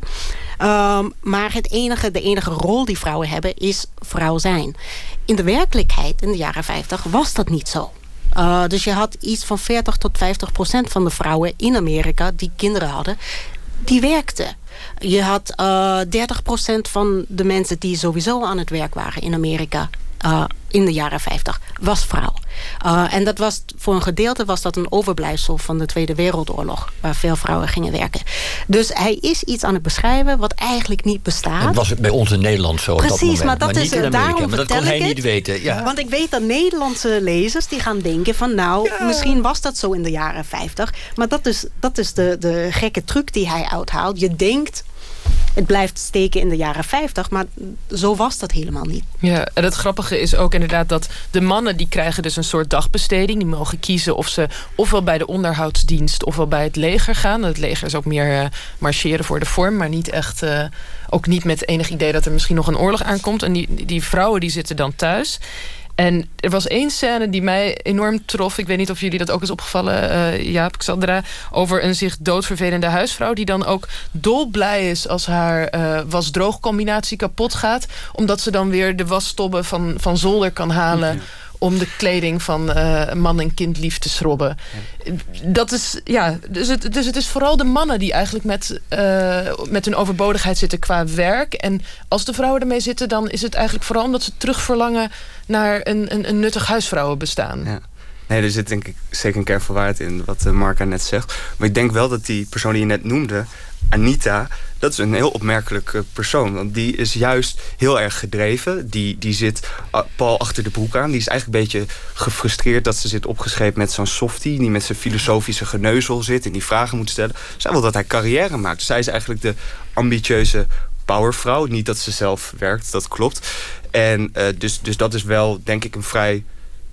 Um, maar het enige, de enige rol die vrouwen hebben is vrouw zijn. In de werkelijkheid, in de jaren vijftig, was dat niet zo. Uh, dus je had iets van veertig tot vijftig procent van de vrouwen in Amerika die kinderen hadden, die werkten. Je had uh, dertig procent van de mensen die sowieso aan het werk waren in Amerika Uh, in de jaren vijftig, was vrouw. Uh, en dat was, voor een gedeelte was dat een overblijfsel van de Tweede Wereldoorlog, waar veel vrouwen gingen werken. Dus hij is iets aan het beschrijven wat eigenlijk niet bestaat. Dat was het bij ons in Nederland zo. Precies, op dat moment, maar dat maar is niet in Amerika. daarom Maar dat kon hij het. niet weten. Ja. Want ik weet dat Nederlandse lezers die gaan denken van nou, ja. misschien was dat zo in de jaren vijftig. Maar dat is, dat is de, de gekke truc die hij uithaalt. Je denkt, het blijft steken in de jaren vijftig, maar zo was dat helemaal niet. Ja, en het grappige is ook inderdaad dat de mannen die krijgen dus een soort dagbesteding. Die mogen kiezen of ze ofwel bij de onderhoudsdienst ofwel bij het leger gaan. Het leger is ook meer uh, marcheren voor de vorm, maar niet echt, uh, ook niet met enig idee dat er misschien nog een oorlog aankomt. En die, die vrouwen die zitten dan thuis. En er was één scène die mij enorm trof. Ik weet niet of jullie dat ook is opgevallen, uh, Jaap, Xandra. Over een zich doodvervelende huisvrouw die dan ook dolblij is als haar uh, was-droog-combinatie kapot gaat. Omdat ze dan weer de wasstobben van, van zolder kan halen. Ja. Om de kleding van uh, man en kind lief te schrobben. Ja. Dat is, ja, dus het, dus het is vooral de mannen die eigenlijk met, uh, met hun overbodigheid zitten qua werk. En als de vrouwen ermee zitten, dan is het eigenlijk vooral omdat ze terugverlangen naar een, een, een nuttig huisvrouwenbestaan. Ja. Nee, er zit denk ik zeker een kern van waarheid in wat uh, Marka net zegt. Maar ik denk wel dat die persoon die je net noemde, Anita, dat is een heel opmerkelijke persoon. Want die is juist heel erg gedreven. Die, die zit uh, Paul achter de broek aan. Die is eigenlijk een beetje gefrustreerd dat ze zit opgeschreven met zo'n softie. Die met zijn filosofische geneuzel zit en die vragen moet stellen. Zij wil dat hij carrière maakt. Zij is eigenlijk de ambitieuze powervrouw. Niet dat ze zelf werkt, dat klopt. En uh, dus, dus dat is wel, denk ik, een vrij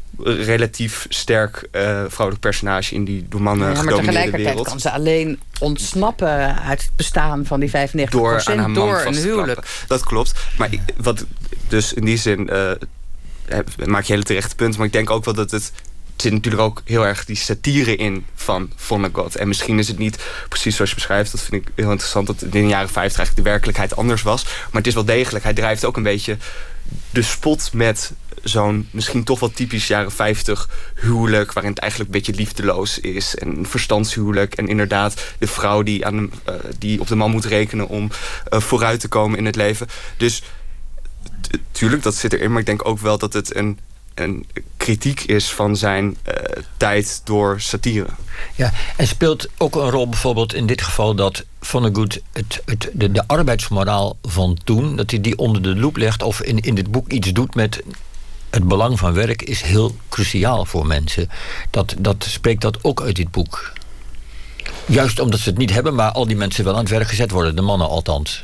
relatief sterk uh, vrouwelijk personage in die door mannen ja, maar gedomineerde tegelijkertijd wereld. kan ze alleen ontsnappen uit het bestaan van die vijfennegentig procent door, aan haar man door een huwelijk. Dat klopt. Maar ik, wat, dus in die zin uh, maak je hele terechte punten. Maar ik denk ook wel dat het er zit natuurlijk ook heel erg die satire in van Vonnegut. En misschien is het niet precies zoals je beschrijft. Dat vind ik heel interessant. Dat in de jaren vijftig eigenlijk de werkelijkheid anders was. Maar het is wel degelijk. Hij drijft ook een beetje de spot met zo'n misschien toch wel typisch jaren vijftig huwelijk, waarin het eigenlijk een beetje liefdeloos is. En een verstandshuwelijk. En inderdaad de vrouw die, aan hem, uh, die op de man moet rekenen om uh, vooruit te komen in het leven. Dus tuurlijk, dat zit erin. Maar ik denk ook wel dat het een een kritiek is van zijn uh, tijd door satire. Ja, en speelt ook een rol bijvoorbeeld in dit geval dat Vonnegut het, het, de, de arbeidsmoraal van toen, dat hij die onder de loep legt of in, in dit boek iets doet met het belang van werk, is heel cruciaal voor mensen. Dat, dat spreekt dat ook uit dit boek. Juist omdat ze het niet hebben, maar al die mensen wel aan het werk gezet worden. De mannen althans.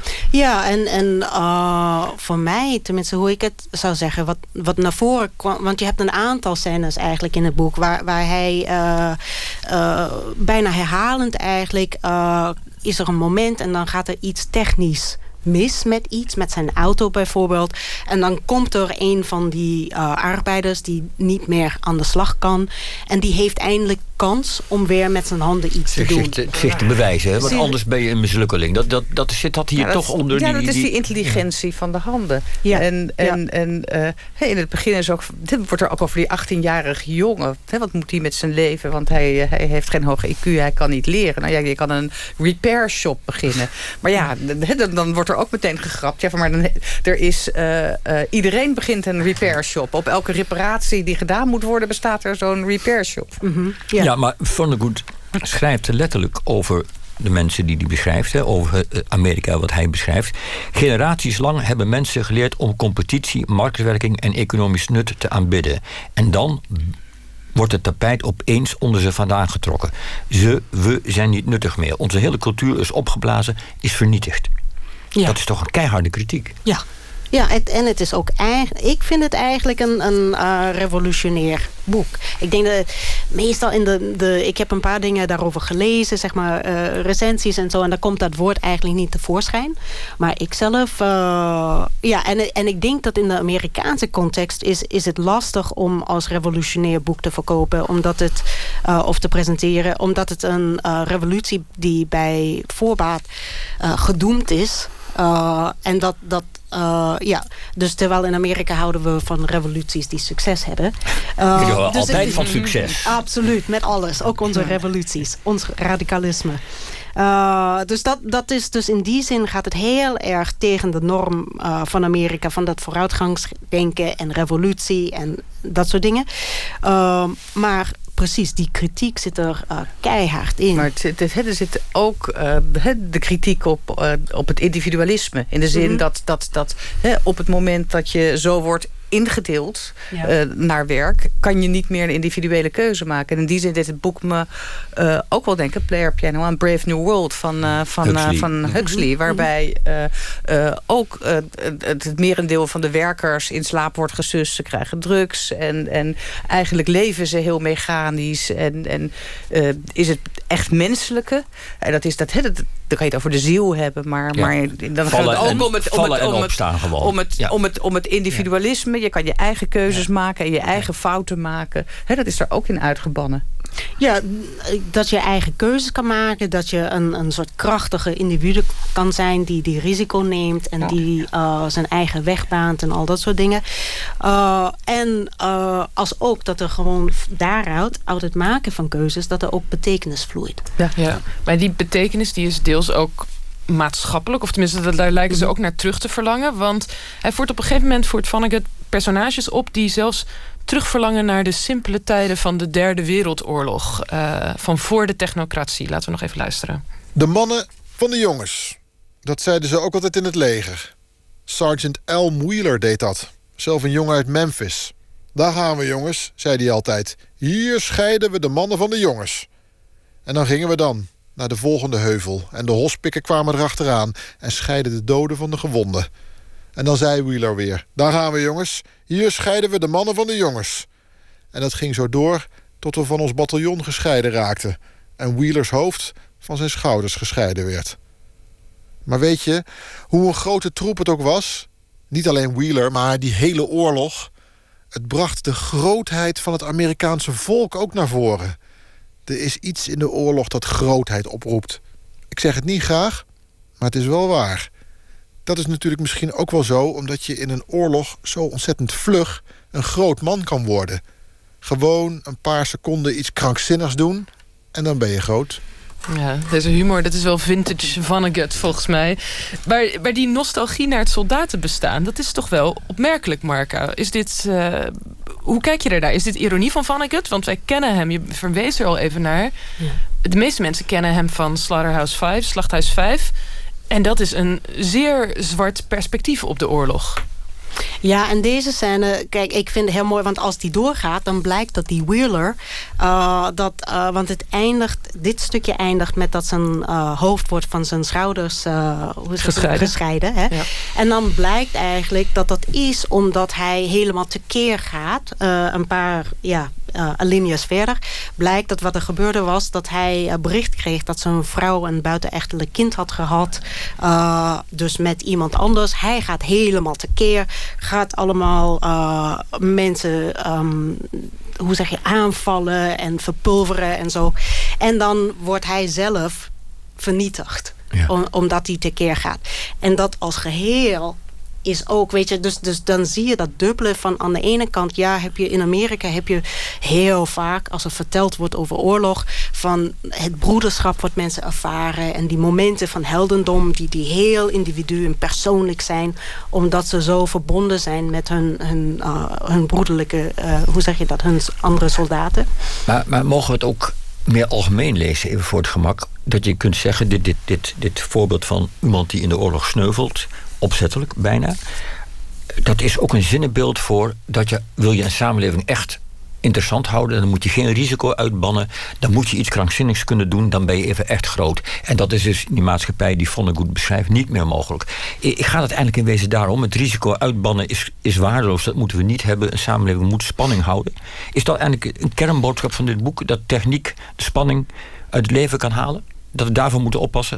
Ja, en, en uh, voor mij, tenminste hoe ik het zou zeggen, wat, wat naar voren kwam, want je hebt een aantal scènes eigenlijk in het boek waar, waar hij uh, uh, bijna herhalend eigenlijk uh, is er een moment en dan gaat er iets technisch mis met iets, met zijn auto bijvoorbeeld. En dan komt er een van die uh, arbeiders die niet meer aan de slag kan. En die heeft eindelijk kans om weer met zijn handen iets te doen. Zich te, zich te bewijzen, hè? Want anders ben je een mislukkeling. Dat, dat, dat zit dat hier ja, dat, toch onder. Ja, die, dat is die, die intelligentie ja. van de handen. Ja. En, en, ja. en uh, hey, in het begin is ook, dit wordt er ook over die achttienjarige jongen. Hè, wat moet hij met zijn leven? Want hij, hij heeft geen hoge I Q, hij kan niet leren. Nou ja, je kan een repair shop beginnen. Maar ja, dan, dan wordt er ook meteen gegrapt. Ja, maar dan, er is, uh, uh, iedereen begint een repair shop. Op elke reparatie die gedaan moet worden, bestaat er zo'n repair shop. Mm-hmm. Ja. ja, maar Vonnegut schrijft letterlijk over de mensen die hij beschrijft, hè, over Amerika wat hij beschrijft. Generaties lang hebben mensen geleerd om competitie, marktwerking en economisch nut te aanbidden. En dan wordt het tapijt opeens onder ze vandaan getrokken. Ze, we zijn niet nuttig meer. Onze hele cultuur is opgeblazen, is vernietigd. Ja. Dat is toch een keiharde kritiek. Ja, ja het, en het is ook eigenlijk, ik vind het eigenlijk een, een uh, revolutionair boek. Ik denk dat meestal in de, de ik heb een paar dingen daarover gelezen, zeg maar uh, recensies en zo, en daar komt dat woord eigenlijk niet tevoorschijn. Maar ik zelf, uh, ja, en, en ik denk dat in de Amerikaanse context is, is het lastig om als revolutionair boek te verkopen, omdat het, uh, of te presenteren, omdat het een uh, revolutie die bij voorbaat uh, gedoemd is. Uh, en dat, dat uh, ja, dus terwijl in Amerika houden we van revoluties die succes hebben. Uh, dus altijd het, van succes. Absoluut, met alles. Ook onze revoluties, ons radicalisme. Uh, dus dat, dat is dus in die zin gaat het heel erg tegen de norm uh, van Amerika, van dat vooruitgangsdenken en revolutie en dat soort dingen. Uh, maar precies, die kritiek zit er uh, keihard in. Maar het, het, het, er zit ook uh, de kritiek op, uh, op het individualisme. In de zin mm-hmm. dat, dat, dat he, op het moment dat je zo wordt ingedeeld ja. uh, naar werk, kan je niet meer een individuele keuze maken. En in die zin deed het boek me uh, ook wel denken, Player Piano aan Brave New World van, uh, van Huxley, uh, van Huxley mm-hmm. waarbij uh, uh, ook uh, het, het merendeel van de werkers in slaap wordt gesust. Ze krijgen drugs en, en eigenlijk leven ze heel mechanisch en, en uh, is het echt menselijke. En dat is dat, he, dat dan kan je het over de ziel hebben, maar, ja. maar dan gaat het ook en, om het, om het, om het, om het, ja. om het, om het individualisme. Je kan je eigen keuzes ja. maken en je eigen ja. fouten maken. He, dat is er ook in uitgebannen. Ja, dat je eigen keuzes kan maken. Dat je een, een soort krachtige individu kan zijn die, die risico neemt. En ja. die uh, zijn eigen weg baant en al dat soort dingen. Uh, en uh, als ook dat er gewoon daaruit, uit het maken van keuzes, dat er ook betekenis vloeit. Ja, ja. Maar die betekenis die is deels ook maatschappelijk. Of tenminste, daar lijken ze ook naar terug te verlangen. Want hij voert op een gegeven moment voert Vonnegut personages op die zelfs terugverlangen naar de simpele tijden van de Derde Wereldoorlog. Uh, van voor de technocratie. Laten we nog even luisteren. De mannen van de jongens. Dat zeiden ze ook altijd in het leger. Sergeant Al Wheeler deed dat. Zelf een jongen uit Memphis. Daar gaan we, jongens, zei hij altijd. Hier scheiden we de mannen van de jongens. En dan gingen we dan naar de volgende heuvel. En de hospikken kwamen erachteraan en scheiden de doden van de gewonden. En dan zei Wheeler weer. Daar gaan we, jongens. Hier scheiden we de mannen van de jongens. En dat ging zo door tot we van ons bataljon gescheiden raakten. En Wheelers hoofd van zijn schouders gescheiden werd. Maar weet je, hoe een grote troep het ook was, niet alleen Wheeler, maar die hele oorlog, het bracht de grootheid van het Amerikaanse volk ook naar voren. Er is iets in de oorlog dat grootheid oproept. Ik zeg het niet graag, maar het is wel waar. Dat is natuurlijk misschien ook wel zo, omdat je in een oorlog zo ontzettend vlug een groot man kan worden. Gewoon een paar seconden iets krankzinnigs doen en dan ben je groot. Ja, deze humor, dat is wel vintage Vonnegut volgens mij. Maar, maar die nostalgie naar het soldatenbestaan, dat is toch wel opmerkelijk, Marca. Is dit, uh, hoe kijk je daarnaar? Is dit ironie van Vonnegut? Want wij kennen hem, je verwees er al even naar. Ja. De meeste mensen kennen hem van Slaughterhouse vijf, Slachthuis vijf. En dat is een zeer zwart perspectief op de oorlog. Ja, en deze scène, kijk, ik vind het heel mooi, want als die doorgaat, dan blijkt dat die Wheeler, uh, dat, uh, want het eindigt, dit stukje eindigt met dat zijn uh, hoofd wordt van zijn schouders uh, hoe is gescheiden. gescheiden hè? Ja. En dan blijkt eigenlijk dat dat is omdat hij helemaal tekeer gaat, uh, een paar, ja, Uh, alinea's verder, blijkt dat wat er gebeurde was dat hij uh, bericht kreeg dat zijn vrouw een buitenechtelijk kind had gehad. Uh, dus met iemand anders. Hij gaat helemaal tekeer. Gaat allemaal uh, mensen, um, hoe zeg je, aanvallen en verpulveren en zo. En dan wordt hij zelf vernietigd. Ja. Om, omdat hij tekeer gaat. En dat als geheel is ook, weet je, dus, dus dan zie je dat dubbele van aan de ene kant, ja, heb je in Amerika heb je heel vaak, als er verteld wordt over oorlog, van het broederschap wat mensen ervaren en die momenten van heldendom die, die heel individueel en persoonlijk zijn, omdat ze zo verbonden zijn met hun, hun, uh, hun broederlijke, uh, hoe zeg je dat, hun andere soldaten. Maar, maar mogen we het ook meer algemeen lezen, even voor het gemak, dat je kunt zeggen, dit, dit, dit, dit voorbeeld van iemand die in de oorlog sneuvelt, opzettelijk bijna, dat is ook een zinnenbeeld voor dat je, wil je een samenleving echt interessant houden, dan moet je geen risico uitbannen, dan moet je iets krankzinnigs kunnen doen, dan ben je even echt groot. En dat is dus in die maatschappij die Vonnegut beschrijft niet meer mogelijk. Ik ga het eigenlijk in wezen daarom, het risico uitbannen is, is waardeloos, dat moeten we niet hebben, een samenleving moet spanning houden. Is dat eigenlijk een kernboodschap van dit boek, dat techniek de spanning uit het leven kan halen? Dat we daarvoor moeten oppassen?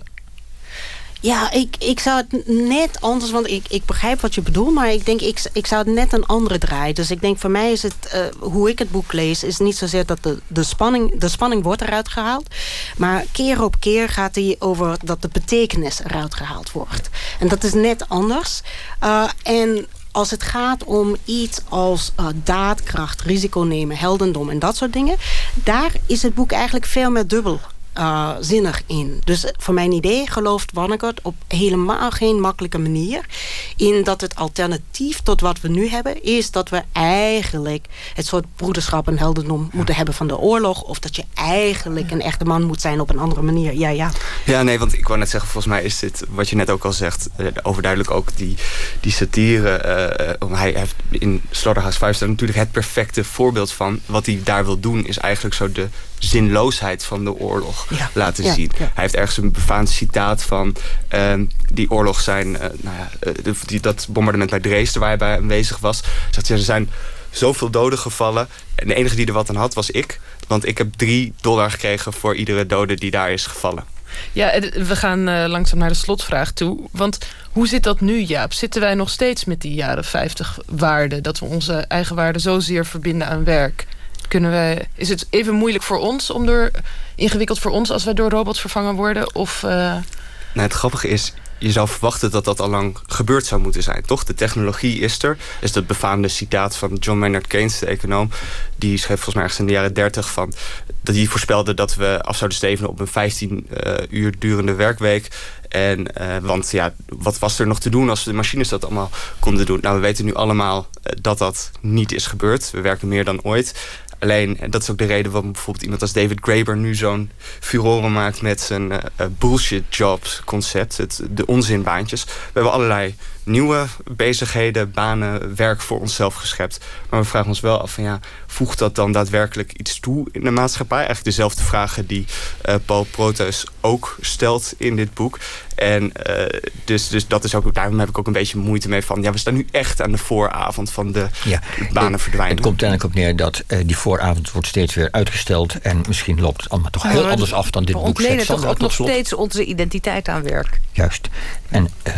Ja, ik, ik zou het net anders, want ik, ik begrijp wat je bedoelt, maar ik denk, ik, ik zou het net een andere draaien. Dus ik denk, voor mij is het, uh, hoe ik het boek lees, is niet zozeer dat de, de spanning, de spanning wordt eruit gehaald, maar keer op keer gaat hij over dat de betekenis eruit gehaald wordt. En dat is net anders. Uh, en als het gaat om iets als uh, daadkracht, risico nemen, heldendom en dat soort dingen, daar is het boek eigenlijk veel meer dubbel Uh, zinnig in. Dus voor mijn idee gelooft Vonnegut op helemaal geen makkelijke manier in dat het alternatief tot wat we nu hebben is dat we eigenlijk het soort broederschap en heldendom ja. moeten hebben van de oorlog, of dat je eigenlijk een echte man moet zijn op een andere manier. Ja, ja. Ja, nee, want ik wou net zeggen, volgens mij is dit, wat je net ook al zegt, uh, overduidelijk ook die, die satire. Uh, hij heeft in Slaughterhouse Five staat natuurlijk het perfecte voorbeeld van wat hij daar wil doen, is eigenlijk zo de zinloosheid van de oorlog ja. laten ja, zien. Ja. Hij heeft ergens een befaamd citaat van uh, die oorlog zijn, uh, nou ja, uh, die, dat bombardement bij Dresden waar hij bij aanwezig was. Zegt hij, er zijn zoveel doden gevallen en de enige die er wat aan had was ik, want ik heb drie dollar gekregen voor iedere dode die daar is gevallen. Ja, we gaan uh, langzaam naar de slotvraag toe. Want hoe zit dat nu, Jaap? Zitten wij nog steeds met die jaren vijftig waarden, dat we onze eigen waarden zozeer verbinden aan werk? Kunnen wij, is het even moeilijk voor ons, om door, ingewikkeld voor ons als wij door robots vervangen worden? Of, uh... nou, het grappige is, je zou verwachten dat dat al lang gebeurd zou moeten zijn, toch? De technologie is er. Is dat befaamde citaat van John Maynard Keynes, de econoom. Die schreef volgens mij ergens in de jaren dertig van, dat hij voorspelde dat we af zouden stevenen op een vijftien uh, uur durende werkweek. En, uh, want ja, wat was er nog te doen als de machines dat allemaal konden doen? Nou, we weten nu allemaal uh, dat dat niet is gebeurd. We werken meer dan ooit. Alleen, en dat is ook de reden waarom bijvoorbeeld iemand als David Graeber nu zo'n furore maakt met zijn uh, bullshit jobs concept, het, de onzinbaantjes. We hebben allerlei nieuwe bezigheden, banen, werk voor onszelf geschept. Maar we vragen ons wel af van ja, voegt dat dan daadwerkelijk iets toe in de maatschappij? Eigenlijk dezelfde vragen die uh, Paul Proteus ook stelt in dit boek. En uh, dus, dus dat is ook, daarom heb ik ook een beetje moeite mee van, ja, we staan nu echt aan de vooravond van de ja, banen verdwijnen. Het komt uiteindelijk op neer dat uh, die vooravond wordt steeds weer uitgesteld en misschien loopt het allemaal toch heel ja, anders af dan dit boek. We ontlenen toch ook nog steeds onze identiteit aan werk. Juist. En uh,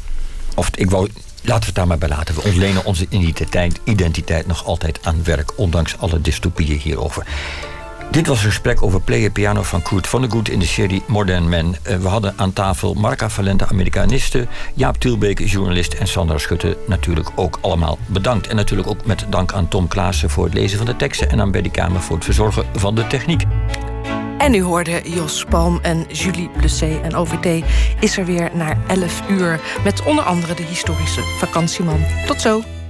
of ik wou, laten we het daar maar bij laten. We ontlenen onze identiteit, identiteit nog altijd aan werk, ondanks alle dystopieën hierover. Dit was een gesprek over Player Piano van Kurt Vonnegut in de serie Modern Men. Uh, we hadden aan tafel Marca Valente, Amerikaniste, Jaap Tielbeek, journalist, en Sandra Schutte natuurlijk ook allemaal bedankt. En natuurlijk ook met dank aan Tom Klaassen voor het lezen van de teksten en aan Betty Kamer voor het verzorgen van de techniek. En u hoorde Jos Palm en Julie Blessé. En O V T is er weer naar elf uur met onder andere de historische vakantieman. Tot zo.